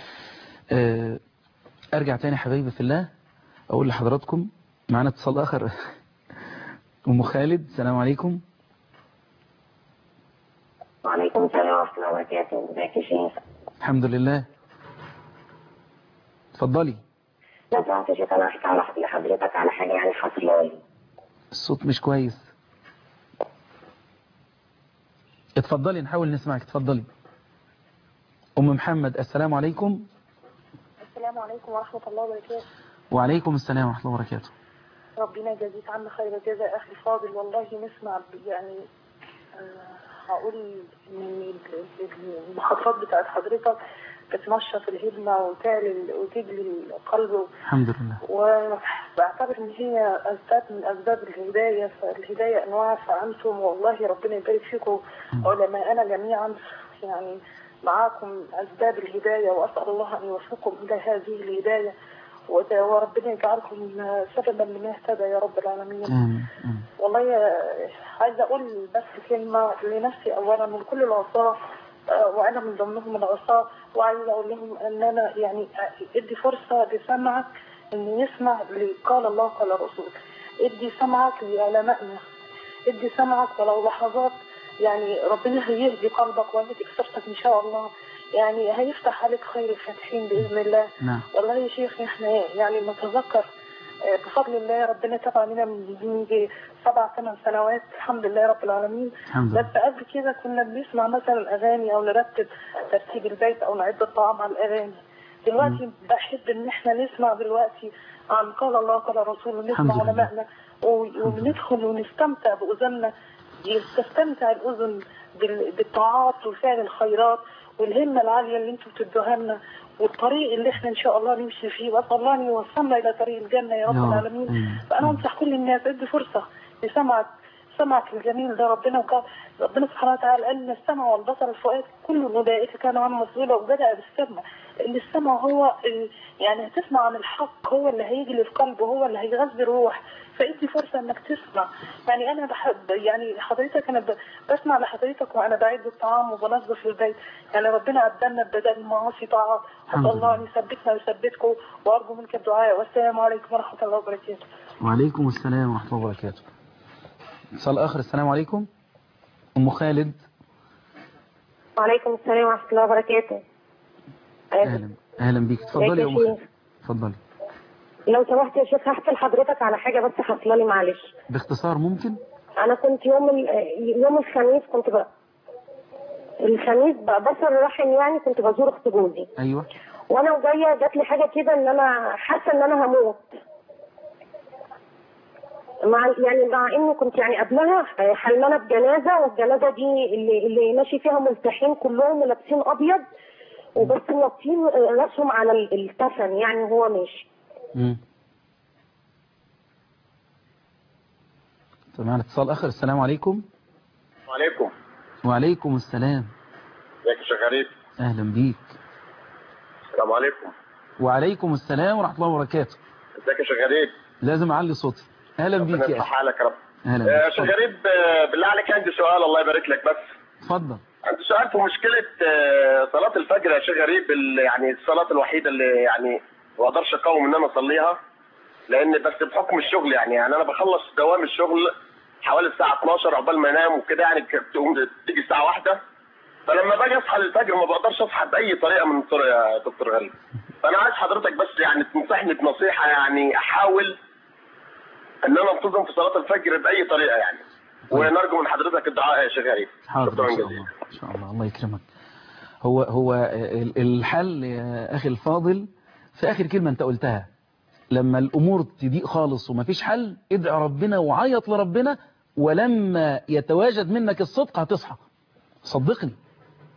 أرجع تاني حبايبي في الله أقول لحضراتكم معنا اتصال آخر. أم خالد، السلام عليكم. وعليكم السلام ورحمة الله وبركاته. ازيك يا شيخ؟ الحمد لله. اتفضلي. لو سمحت يا شيخ أنا أحكي على لحضرتك على حاجة يعني حصلت لي. الصوت مش كويس. اتفضلي نحاول نسمعك. اتفضلي. أم محمد، السلام عليكم. السلام عليكم ورحمة الله وبركاته. وعليكم السلام ورحمة الله وبركاته. ربنا يجازيك عنا خير الجزاء أخي الفاضل. والله نسمع يعني آه هقول من المخاطرات بتاعت حضرتك بتنشط الهمة وتعلي وتجلي القلب. الحمد لله. وبعتبر ان هي اسباب من اسباب الهداية، فالهداية انواع، فانتم والله ربنا يبارك فيكم علماءنا جميعا، يعني معاكم اسباب الهداية، واسأل الله ان يوفقكم الى هذه الهداية وربنا يجعلكم سببا لما اهتدى يا رب العالمين. آمين. والله عايزة اقول بس كلمة لنفسي اولا ولكل العصاة، وانا من ضمنهم العصاة، وعايزة اقول لهم ان انا يعني ادي فرصة لسمعك ان يسمع لقال الله قال الرسول، ادي سمعك لعلمائنا، ادي سمعك ولو لحظات، يعني ربنا هيهدي قلبك ويهدي كسرتك ان شاء الله، يعني هيفتح عليك خير الفاتحين باذن الله. نعم. والله يا شيخ احنا يعني نتذكر بفضل الله ربنا تابع لنا من سبع ثمان سنوات الحمد لله رب العالمين. بس قبل كده كنا بنسمع مثلا اغاني او نرتب ترتيب البيت او نعد الطعام على الاغاني. دلوقتي م. بحب ان احنا نسمع دلوقتي عن قال الله قال الرسول، ونسمع علمائنا وندخل ونستمتع باذننا، تستمتع الاذن بالطاعات وفعل الخيرات والهمه العاليه اللي انتم بتدوها لنا والطريق اللي احنا ان شاء الله نمشي فيه، واسال الله ان يوصلنا الى طريق الجنه يا رب العالمين. فانا انصح كل الناس ادي فرصه لسمعك سمعك الجميل ده. ربنا وكان ربنا سبحانه وتعالى قال ان السمع والبصر والفؤاد كل اولئك كانوا عنه مسؤولا، وبدا بالسمع، لان السمع هو يعني هتسمع عن الحق، هو اللي هيجي القلب وهو اللي هيغذي الروح، فادي فرصه انك تسمع. يعني انا بحب يعني حضرتك انا بسمع لحضرتك وانا بعد الطعام وبنظف البيت، يعني ربنا قدمنا بدل المعاصي طاعات، اسال الله ان يثبتنا ويثبتكم، وارجو منك الدعاء. والسلام عليكم ورحمه الله وبركاته. وعليكم السلام ورحمه الله وبركاته. اتصال اخر. السلام عليكم. ام خالد. وعليكم السلام ورحمه الله وبركاته. اهلا اهلا بيك. اتفضلي يا ام خالد. اتفضلي. لو سمحت يا شيخ هحكي لحضرتك على حاجه بس حصل لي معلش. باختصار ممكن؟ انا كنت يوم يوم الخميس كنت بقى الخميس بقى بصل رحم، يعني كنت بزور اخت جوزي. ايوه. وانا وجايه جات لي حاجه كده ان انا حاسه ان انا هموت، مع يعني مع اني كنت يعني قبلها حلمانه بجنازه، والجنازه دي اللي اللي ماشي فيها ملتحين كلهم ولابسين ابيض وبس موطين راسهم على الكفن يعني وهو ماشي. امم معنا اتصال اخر. السلام عليكم. وعليكم. وعليكم السلام. ازيك يا شيخ غريب؟ اهلا بيك. السلام عليكم. وعليكم السلام ورحمه الله وبركاته. ازيك يا شيخ غريب؟ لازم اعلي صوتي. اهلا بيك يا اخي. حالك يا رب. اهلا بيك. يا شيخ غريب بالله عليك عندي سؤال الله يبارك لك. بس اتفضل. عندي سؤال في مشكله صلاه الفجر يا شيخ غريب، يعني الصلاه الوحيده اللي يعني ما اقدرش اقاوم ان انا اصليها، لان بس بحكم الشغل يعني يعني انا بخلص دوام الشغل حوالي الساعه اتناشر عقبال ما انام وكده، يعني بتقوم تيجي الساعه واحدة، فلما باجي اصحى للفجر ما بقدرش اصحى باي طريقه من الطرق يا دكتور غريب. فانا عايز حضرتك بس يعني تنصحني بنصيحه، يعني احاول ان انا انتظم في صلاه الفجر باي طريقه يعني. طيب. ونرجو من حضرتك الدعاء يا شيخ غريب. شكرا جزيلا. ان شاء الله. الله يكرمك. هو هو الحل يا اخي الفاضل في اخر كلمه انت قلتها، لما الامور تضيق خالص ومفيش حل ادعي ربنا وعيط لربنا، ولما يتواجد منك الصدق هتصحى. صدقني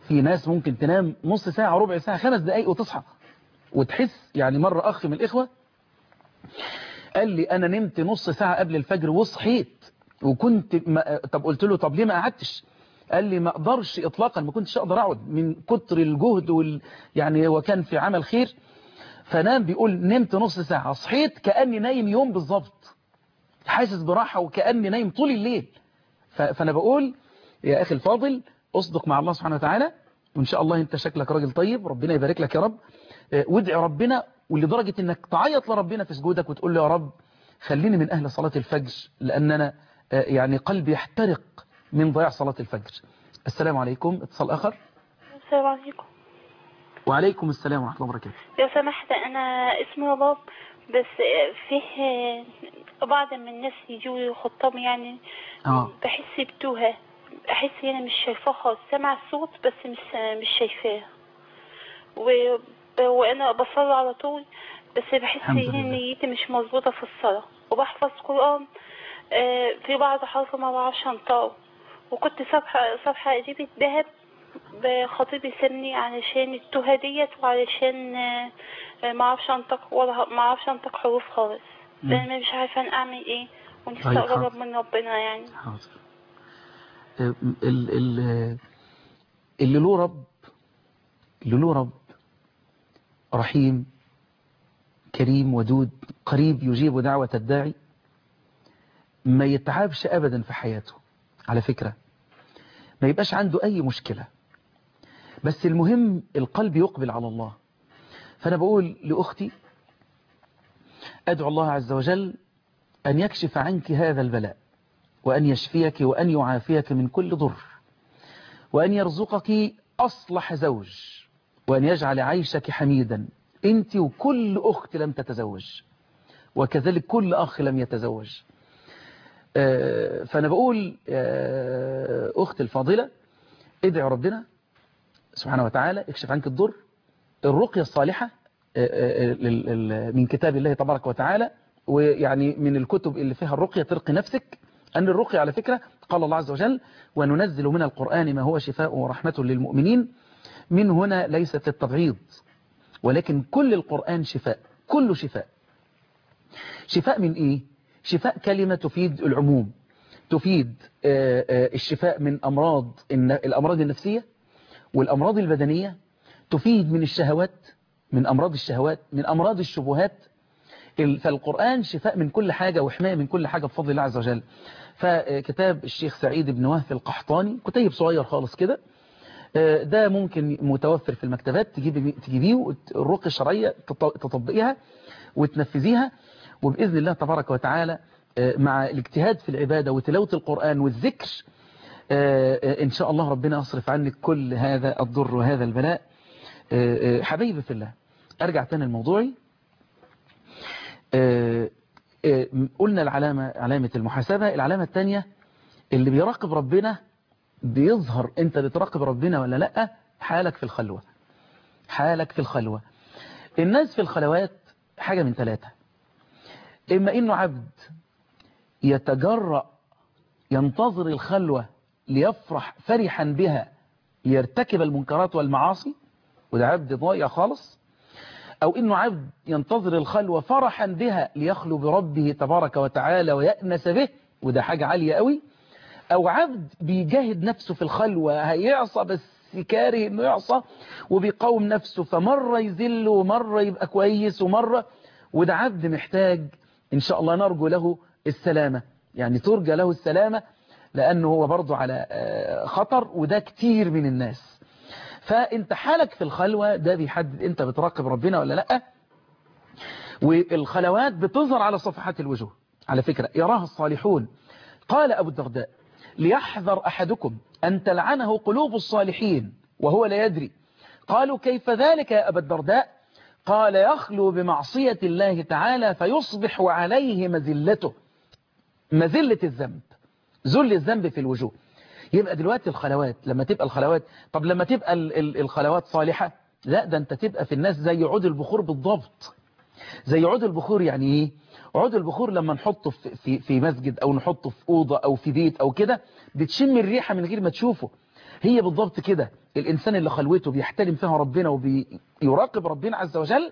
في ناس ممكن تنام نص ساعة ربع ساعة خمس دقايق وتصحى وتحس. يعني مرة أخ من الإخوة قال لي أنا نمت نص ساعة قبل الفجر وصحيت وكنت ما... طب قلت له طب ليه ما قعدتش؟ قال لي ما أقدرش إطلاقا، ما كنتش أقدر أقعد من كتر الجهد وال... يعني هو كان في عمل خير. فنام بيقول نمت نص ساعة صحيت كأني نايم يوم بالظبط، حاسس براحة وكأني نايم طول الليل. ف... فأنا بقول يا أخي الفاضل أصدق مع الله سبحانه وتعالى، وإن شاء الله أنت شكلك راجل طيب، ربنا يبارك لك يا رب. وادعي ربنا، ولدرجة أنك تعيط لربنا في سجودك وتقول له يا رب خليني من أهل صلاة الفجر، لأن أنا يعني قلبي يحترق من ضياع صلاة الفجر. السلام عليكم. اتصال آخر. السلام عليكم. وعليكم السلام ورحمة الله وبركاته. لو سمحت أنا اسمي رباب، بس فيه بعض من الناس يجوا خطاب يعني آه. بحس بتوهة، أحس أنا مش شايفاه خالص، سمع الصوت بس مش مش شايفاه، و... وأنا بصلي على طول بس بحس إن نيتي مش مظبوطة في الصلاة، وبحفظ قرآن في بعض حرف ما بعرفش انطقه، وكنت صفحة صفحة قريبة ذهب بخطيبي سني علشان التوهة ديت، وعلشان ما اعرفش انطق ولا ما اعرفش انطق حروف خالص، لان مش عارفه انا اعمل ايه، ونفسي اقرب من ربنا يعني. حاضر. ال ال اللي له رب اللي له رب رحيم كريم ودود قريب يجيب دعوة الداعي ما يتعبش أبدا في حياته، على فكرة ما يبقاش عنده أي مشكلة، بس المهم القلب يقبل على الله. فأنا بقول لأختي أدعو الله عز وجل أن يكشف عنك هذا البلاء، وأن يشفيك وأن يعافيك من كل ضر، وأن يرزقك أصلح زوج، وأن يجعل عيشك حميدا أنت وكل أخت لم تتزوج، وكذلك كل أخ لم يتزوج. فأنا بقول أخت الفاضلة ادعي ربنا سبحانه وتعالى يكشف عنك الضر. الرقية الصالحة من كتاب الله تبارك وتعالى، ويعني من الكتب اللي فيها الرقية ترقي نفسك، أن الرقية على فكرة قال الله عز وجل وننزل من القرآن ما هو شفاء ورحمة للمؤمنين. من هنا ليست التبعيض، ولكن كل القرآن شفاء، كله شفاء. شفاء من إيه؟ شفاء كلمة تفيد العموم، تفيد الشفاء من أمراض الأمراض النفسية والأمراض البدنية، تفيد من الشهوات، من أمراض الشهوات، من أمراض الشبهات. فالقرآن شفاء من كل حاجة وحماية من كل حاجة بفضل الله عز وجل. فكتاب الشيخ سعيد بن وهف القحطاني كتيب صغير خالص كده، ده ممكن متوفر في المكتبات، تجيبيه الرقية الشرعية تطبقيها وتنفذيها، وبإذن الله تبارك وتعالى مع الاجتهاد في العبادة وتلاوة القرآن والذكر إن شاء الله ربنا يصرف عنك كل هذا الضر وهذا البلاء. حبيبي في الله، أرجع تاني الموضوعي. قلنا العلامة علامة المحاسبة. العلامة الثانية اللي بيراقب ربنا بيظهر أنت بتراقب ربنا ولا لأ، حالك في الخلوة. حالك في الخلوة. الناس في الخلوات حاجة من ثلاثة: إما إنه عبد يتجرأ ينتظر الخلوة ليفرح فرحا بها ليرتكب المنكرات والمعاصي، وده عبد ضايع خالص، أو إنه عبد ينتظر الخلوة فرحا بها ليخلو بربه تبارك وتعالى ويأنس به، وده حاجة عالية قوي. أو عبد بيجاهد نفسه في الخلوة، هيعصى بس كاره إنه يعصى وبيقاوم نفسه، فمرة يذل ومرة يبقى كويس ومرة، وده عبد محتاج إن شاء الله نرجو له السلامة، يعني ترجى له السلامة، لأنه هو برضو على خطر، وده كتير من الناس. فانت حالك في الخلوة ده بيحدد انت بتراقب ربنا ولا لا. والخلوات بتظهر على صفحات الوجوه على فكرة، يراها الصالحون. قال أبو الدرداء ليحذر أحدكم أن تلعنه قلوب الصالحين وهو لا يدري. قالوا كيف ذلك يا أبا الدرداء؟ قال يخلو بمعصية الله تعالى فيصبح عليه مذلته، مذلة الذنب، ذل الذنب في الوجوه. يبقى دلوقتي الخلوات لما تبقى الخلوات، طب لما تبقى الخلوات صالحة، لا ده انت تبقى في الناس زي عود البخور بالضبط. زي عود البخور يعني ايه؟ عود البخور لما نحطه في, في, في مسجد او نحطه في أوضة او في بيت او كده، بتشم الريحة من غير ما تشوفه. هي بالضبط كده الإنسان اللي خلوته بيحترم فيها ربنا وبيراقب ربنا عز وجل،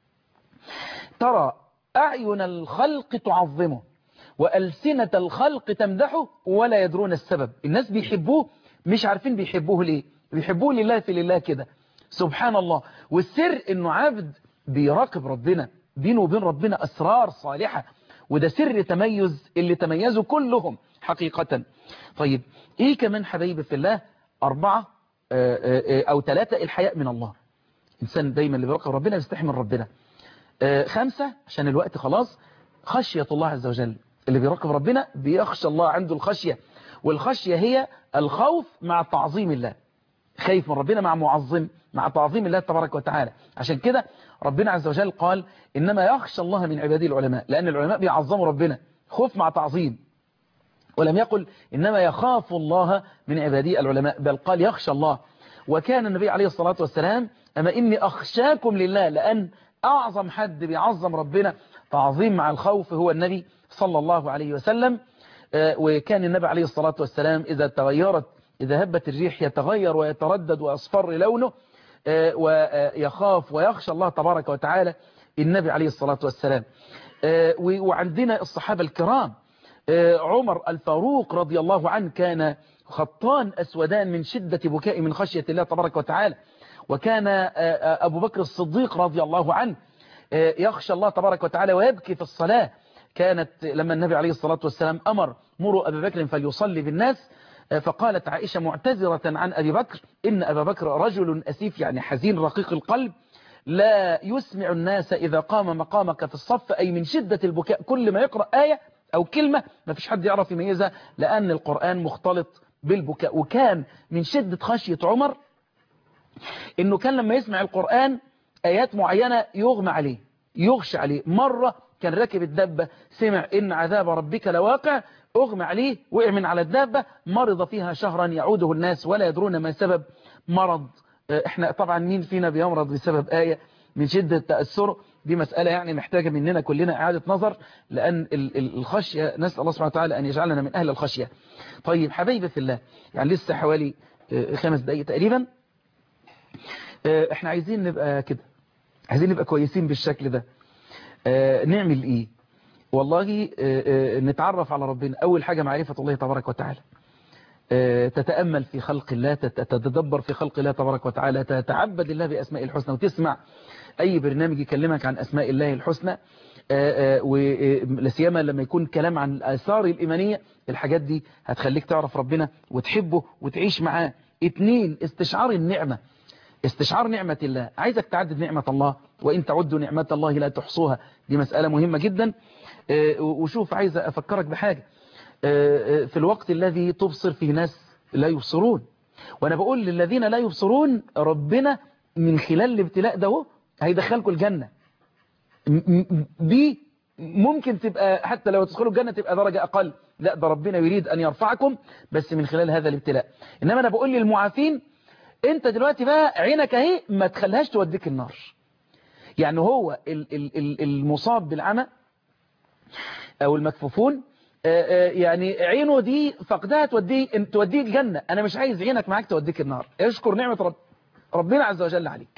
ترى أعين الخلق تعظمه وألسنة الخلق تمدحه ولا يدرون السبب. الناس بيحبوه مش عارفين بيحبوه ليه، بيحبوه لله في لله كده، سبحان الله. والسر إنه عبد بيراقب ربنا، بينه وبين ربنا أسرار صالحة، وده سر تميز اللي تميزوا كلهم حقيقة. طيب إيه كمان حبايبي في الله؟ أربعة أو ثلاثة، الحياء من الله. إنسان دايما اللي بيراقب ربنا بيستحي من ربنا. خمسة عشان الوقت خلاص، خشية الله عز وجل. اللي بيراقب ربنا بيخشى الله، عنده الخشية، والخشية هي الخوف مع تعظيم الله. خايف من ربنا مع معظم، مع تعظيم الله تبارك وتعالى. عشان كده ربنا عز وجل قال إنما يخشى الله من عباده العلماء، لأن العلماء بيعظموا ربنا، خوف مع تعظيم. ولم يقل إنما يخاف الله من عباده العلماء، بل قال يخشى الله. وكان النبي عليه الصلاة والسلام أما إني أخشاكم لله، لأن أعظم حد بيعظم ربنا تعظيم مع الخوف هو النبي صلى الله عليه وسلم. وكان النبي عليه الصلاة والسلام إذا تغيرت إذا هبت الريح يتغير ويتردد ويصفر لونه، ويخاف ويخشى الله تبارك وتعالى النبي عليه الصلاة والسلام. وعندنا الصحابة الكرام، عمر الفاروق رضي الله عنه كان خطان أسودان من شدة بكاء من خشية الله تبارك وتعالى. وكان أبو بكر الصديق رضي الله عنه يخشى الله تبارك وتعالى ويبكي في الصلاة. كانت لما النبي عليه الصلاة والسلام أمر مروا أبي بكر فليصلي بالناس، فقالت عائشة معتذرة عن أبي بكر إن أبا بكر رجل أسيف، يعني حزين رقيق القلب، لا يسمع الناس إذا قام مقامك في الصف، أي من شدة البكاء كل ما يقرأ آية أو كلمة ما فيش حد يعرف يميزها، لأن القرآن مختلط بالبكاء. وكان من شدة خشية عمر إنه كان لما يسمع القرآن آيات معينة يغمى عليه، يغشى عليه. مرة كان راكب الدابة سمع إن عذاب ربك لواقع، أغمى عليه، وقع من على الدابة، مرض فيها شهرا يعوده الناس ولا يدرون ما سبب مرض. احنا طبعا مين فينا بيمرض بسبب آية من شدة تأثره؟ دي مسألة يعني محتاجة مننا كلنا إعادة نظر، لأن الخشية نسأل الله سبحانه وتعالى أن يجعلنا من أهل الخشية. طيب حبايبي في الله، يعني لسه حوالي خمس دقايق تقريبا، احنا عايزين نبقى كده، عايزين نبقى كويسين بالشكل ده. نعمل ايه؟ والله نتعرف على ربنا. أول حاجة معرفة الله تبارك وتعالى، تتأمل في خلق الله، تتدبر في خلق الله تبارك وتعالى، تتعبد الله بأسماء الحسنى، وتسمع أي برنامج يكلمك عن أسماء الله الحسنى، ولسيما لما يكون كلام عن الآثار الإيمانية، الحاجات دي هتخليك تعرف ربنا وتحبه وتعيش معاه. اتنين، استشعار النعمة، استشعار نعمة الله. عايزك تعدد نعمة الله، وإن تعدوا نعمة الله لا تحصوها، دي مسألة مهمة جدا. وشوف، عايز أفكرك بحاجة، في الوقت الذي تبصر فيه ناس لا يبصرون، وأنا بقول للذين لا يبصرون ربنا من خلال الابتلاء ده هيدخلكم الجنة. دي ممكن تبقى حتى لو تدخلوا الجنة تبقى درجة أقل، لا ده ربنا يريد أن يرفعكم بس من خلال هذا الابتلاء. إنما أنا بقول للمعافين، أنت دلوقتي بقى عينك اهي ما تخليهاش توديك النار. يعني هو المصاب بالعمى أو المكفوفون، يعني عينه دي فقدها توديه توديه الجنة. أنا مش عايز عينك معاك توديك النار. اشكر نعمة رب ربنا عز وجل عليك.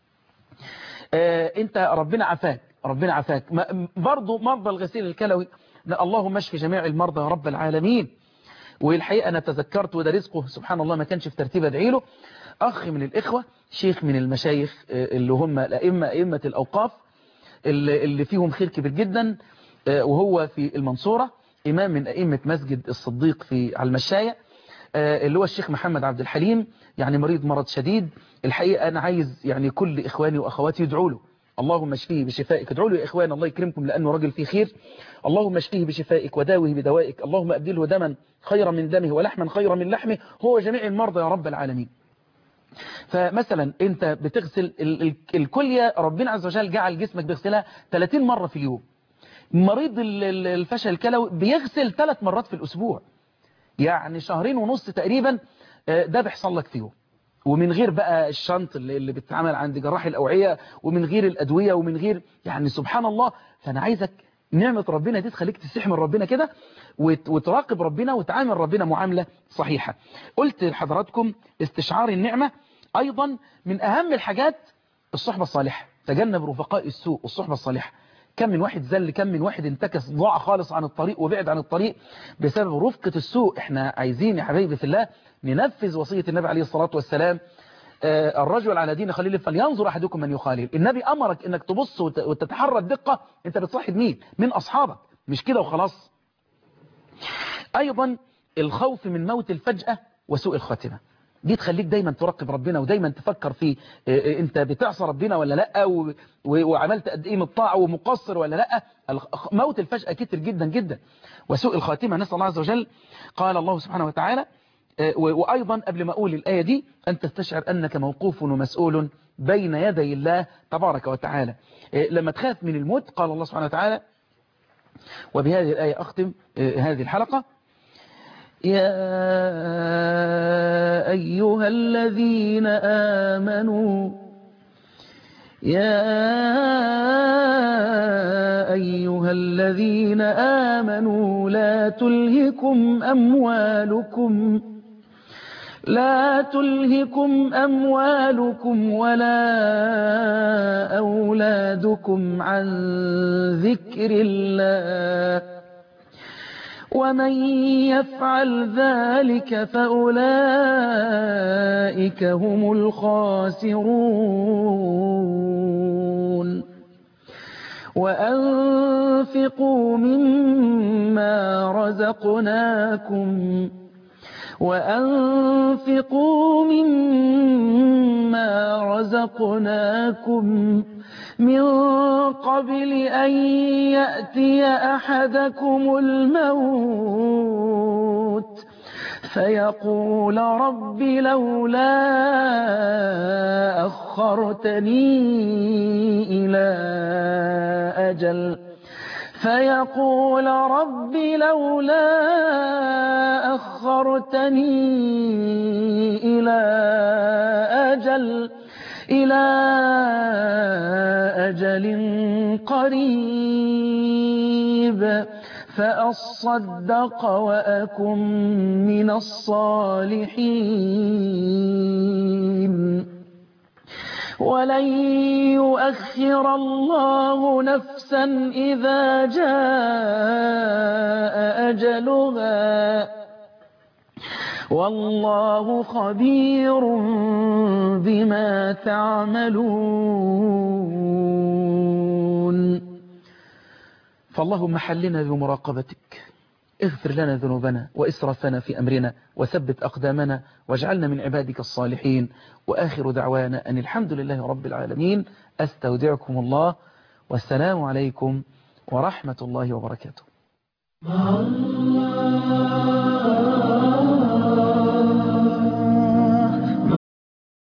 أنت ربنا عافاك، ربنا عافاك. برضو مرضى الغسيل الكلوي، اللهم اشف جميع المرضى يا رب العالمين. والحقيقة أنا تذكرت، وده رزقه سبحان الله ما كانش في ترتيب أدعي له، أخ من الإخوة، شيخ من المشايخ اللي هم الأئمة أئمة الأوقاف اللي فيهم خير كبير جدا، وهو في المنصورة إمام من أئمة مسجد الصديق في على المشاية، اللي هو الشيخ محمد عبد الحليم، يعني مريض مرض شديد. الحقيقة أنا عايز يعني كل إخواني وأخواتي يدعوا له، اللهم اشفيه بشفائك. ادعوا له يا إخوان، الله يكرمكم لأنه راجل فيه خير. اللهم اشفيه بشفائك وداوه بدوائك، اللهم أبدله دما خيرا من دمه ولحما خيرا من لحمه، هو جميع المرضى يا رب العالمين. فمثلا أنت بتغسل الكلية، ربنا عز وجل جعل جسمك بيغسلها ثلاثين مرة في اليوم. مريض الفشل الكلوي بيغسل ثلاث مرات في الأسبوع، يعني شهرين ونص تقريبا ده بيحصل لك فيه، ومن غير بقى الشنط اللي بتتعمل عند جراح الأوعية، ومن غير الأدوية، ومن غير، يعني سبحان الله. فأنا عايزك نعمة ربنا دي تخليك تستحي من ربنا كده وتراقب ربنا وتعامل ربنا معاملة صحيحة. قلت لحضراتكم استشعار النعمة أيضا من أهم الحاجات الصحبة الصالحة. تجنب رفقاء السوء. الصحبة الصالحة كم من واحد زل، كم من واحد انتكس ضاع خالص عن الطريق وبعد عن الطريق بسبب رفقة السوء. احنا عايزين يا حبايبي في الله ننفذ وصية النبي عليه الصلاة والسلام، آه الرجل على دين خليل فلينظر أحدكم من يخالل. النبي أمرك انك تبص وتتحرى الدقة انت بتصاحب مين من أصحابك، مش كده وخلاص. أيضا الخوف من موت الفجأة وسوء الخاتمة، دي تخليك دايما تراقب ربنا ودايما تفكر في انت بتعصى ربنا ولا لا، وعملت قد ايه من الطاعه ومقصر ولا لا. موت الفجأة كتير جدا جدا وسوء الخاتمة. نسأل الله عز وجل. قال الله سبحانه وتعالى، وأيضا قبل ما أقول الآية دي أن تستشعر أنك موقوف ومسؤول بين يدي الله تبارك وتعالى. لما تخاف من الموت قال الله سبحانه وتعالى، وبهذه الآية أختم هذه الحلقة: يا أيها الذين آمنوا يا أيها الذين آمنوا لا تلهكم أموالكم لا تلهكم أموالكم ولا أولادكم عن ذكر الله ومن يفعل ذلك فأولئك هم الخاسرون. وأنفقوا مما رزقناكم وأنفقوا مما رزقناكم من قبل أن يأتي أحدكم الموت فيقول رب لولا أخرتني إلى أجل فيقول رب لولا أخرتني إلى أجل إلى أجل قريب فأصدق وأكن من الصالحين ولن يؤخر الله نفسا إذا جاء أجلها والله خبير بما تعملون. فاللهم حلنا بمراقبتك، اغفر لنا ذنوبنا وإسرافنا في أمرنا وثبت أقدامنا واجعلنا من عبادك الصالحين. وآخر دعوانا أن الحمد لله رب العالمين. أستودعكم الله والسلام عليكم ورحمة الله وبركاته.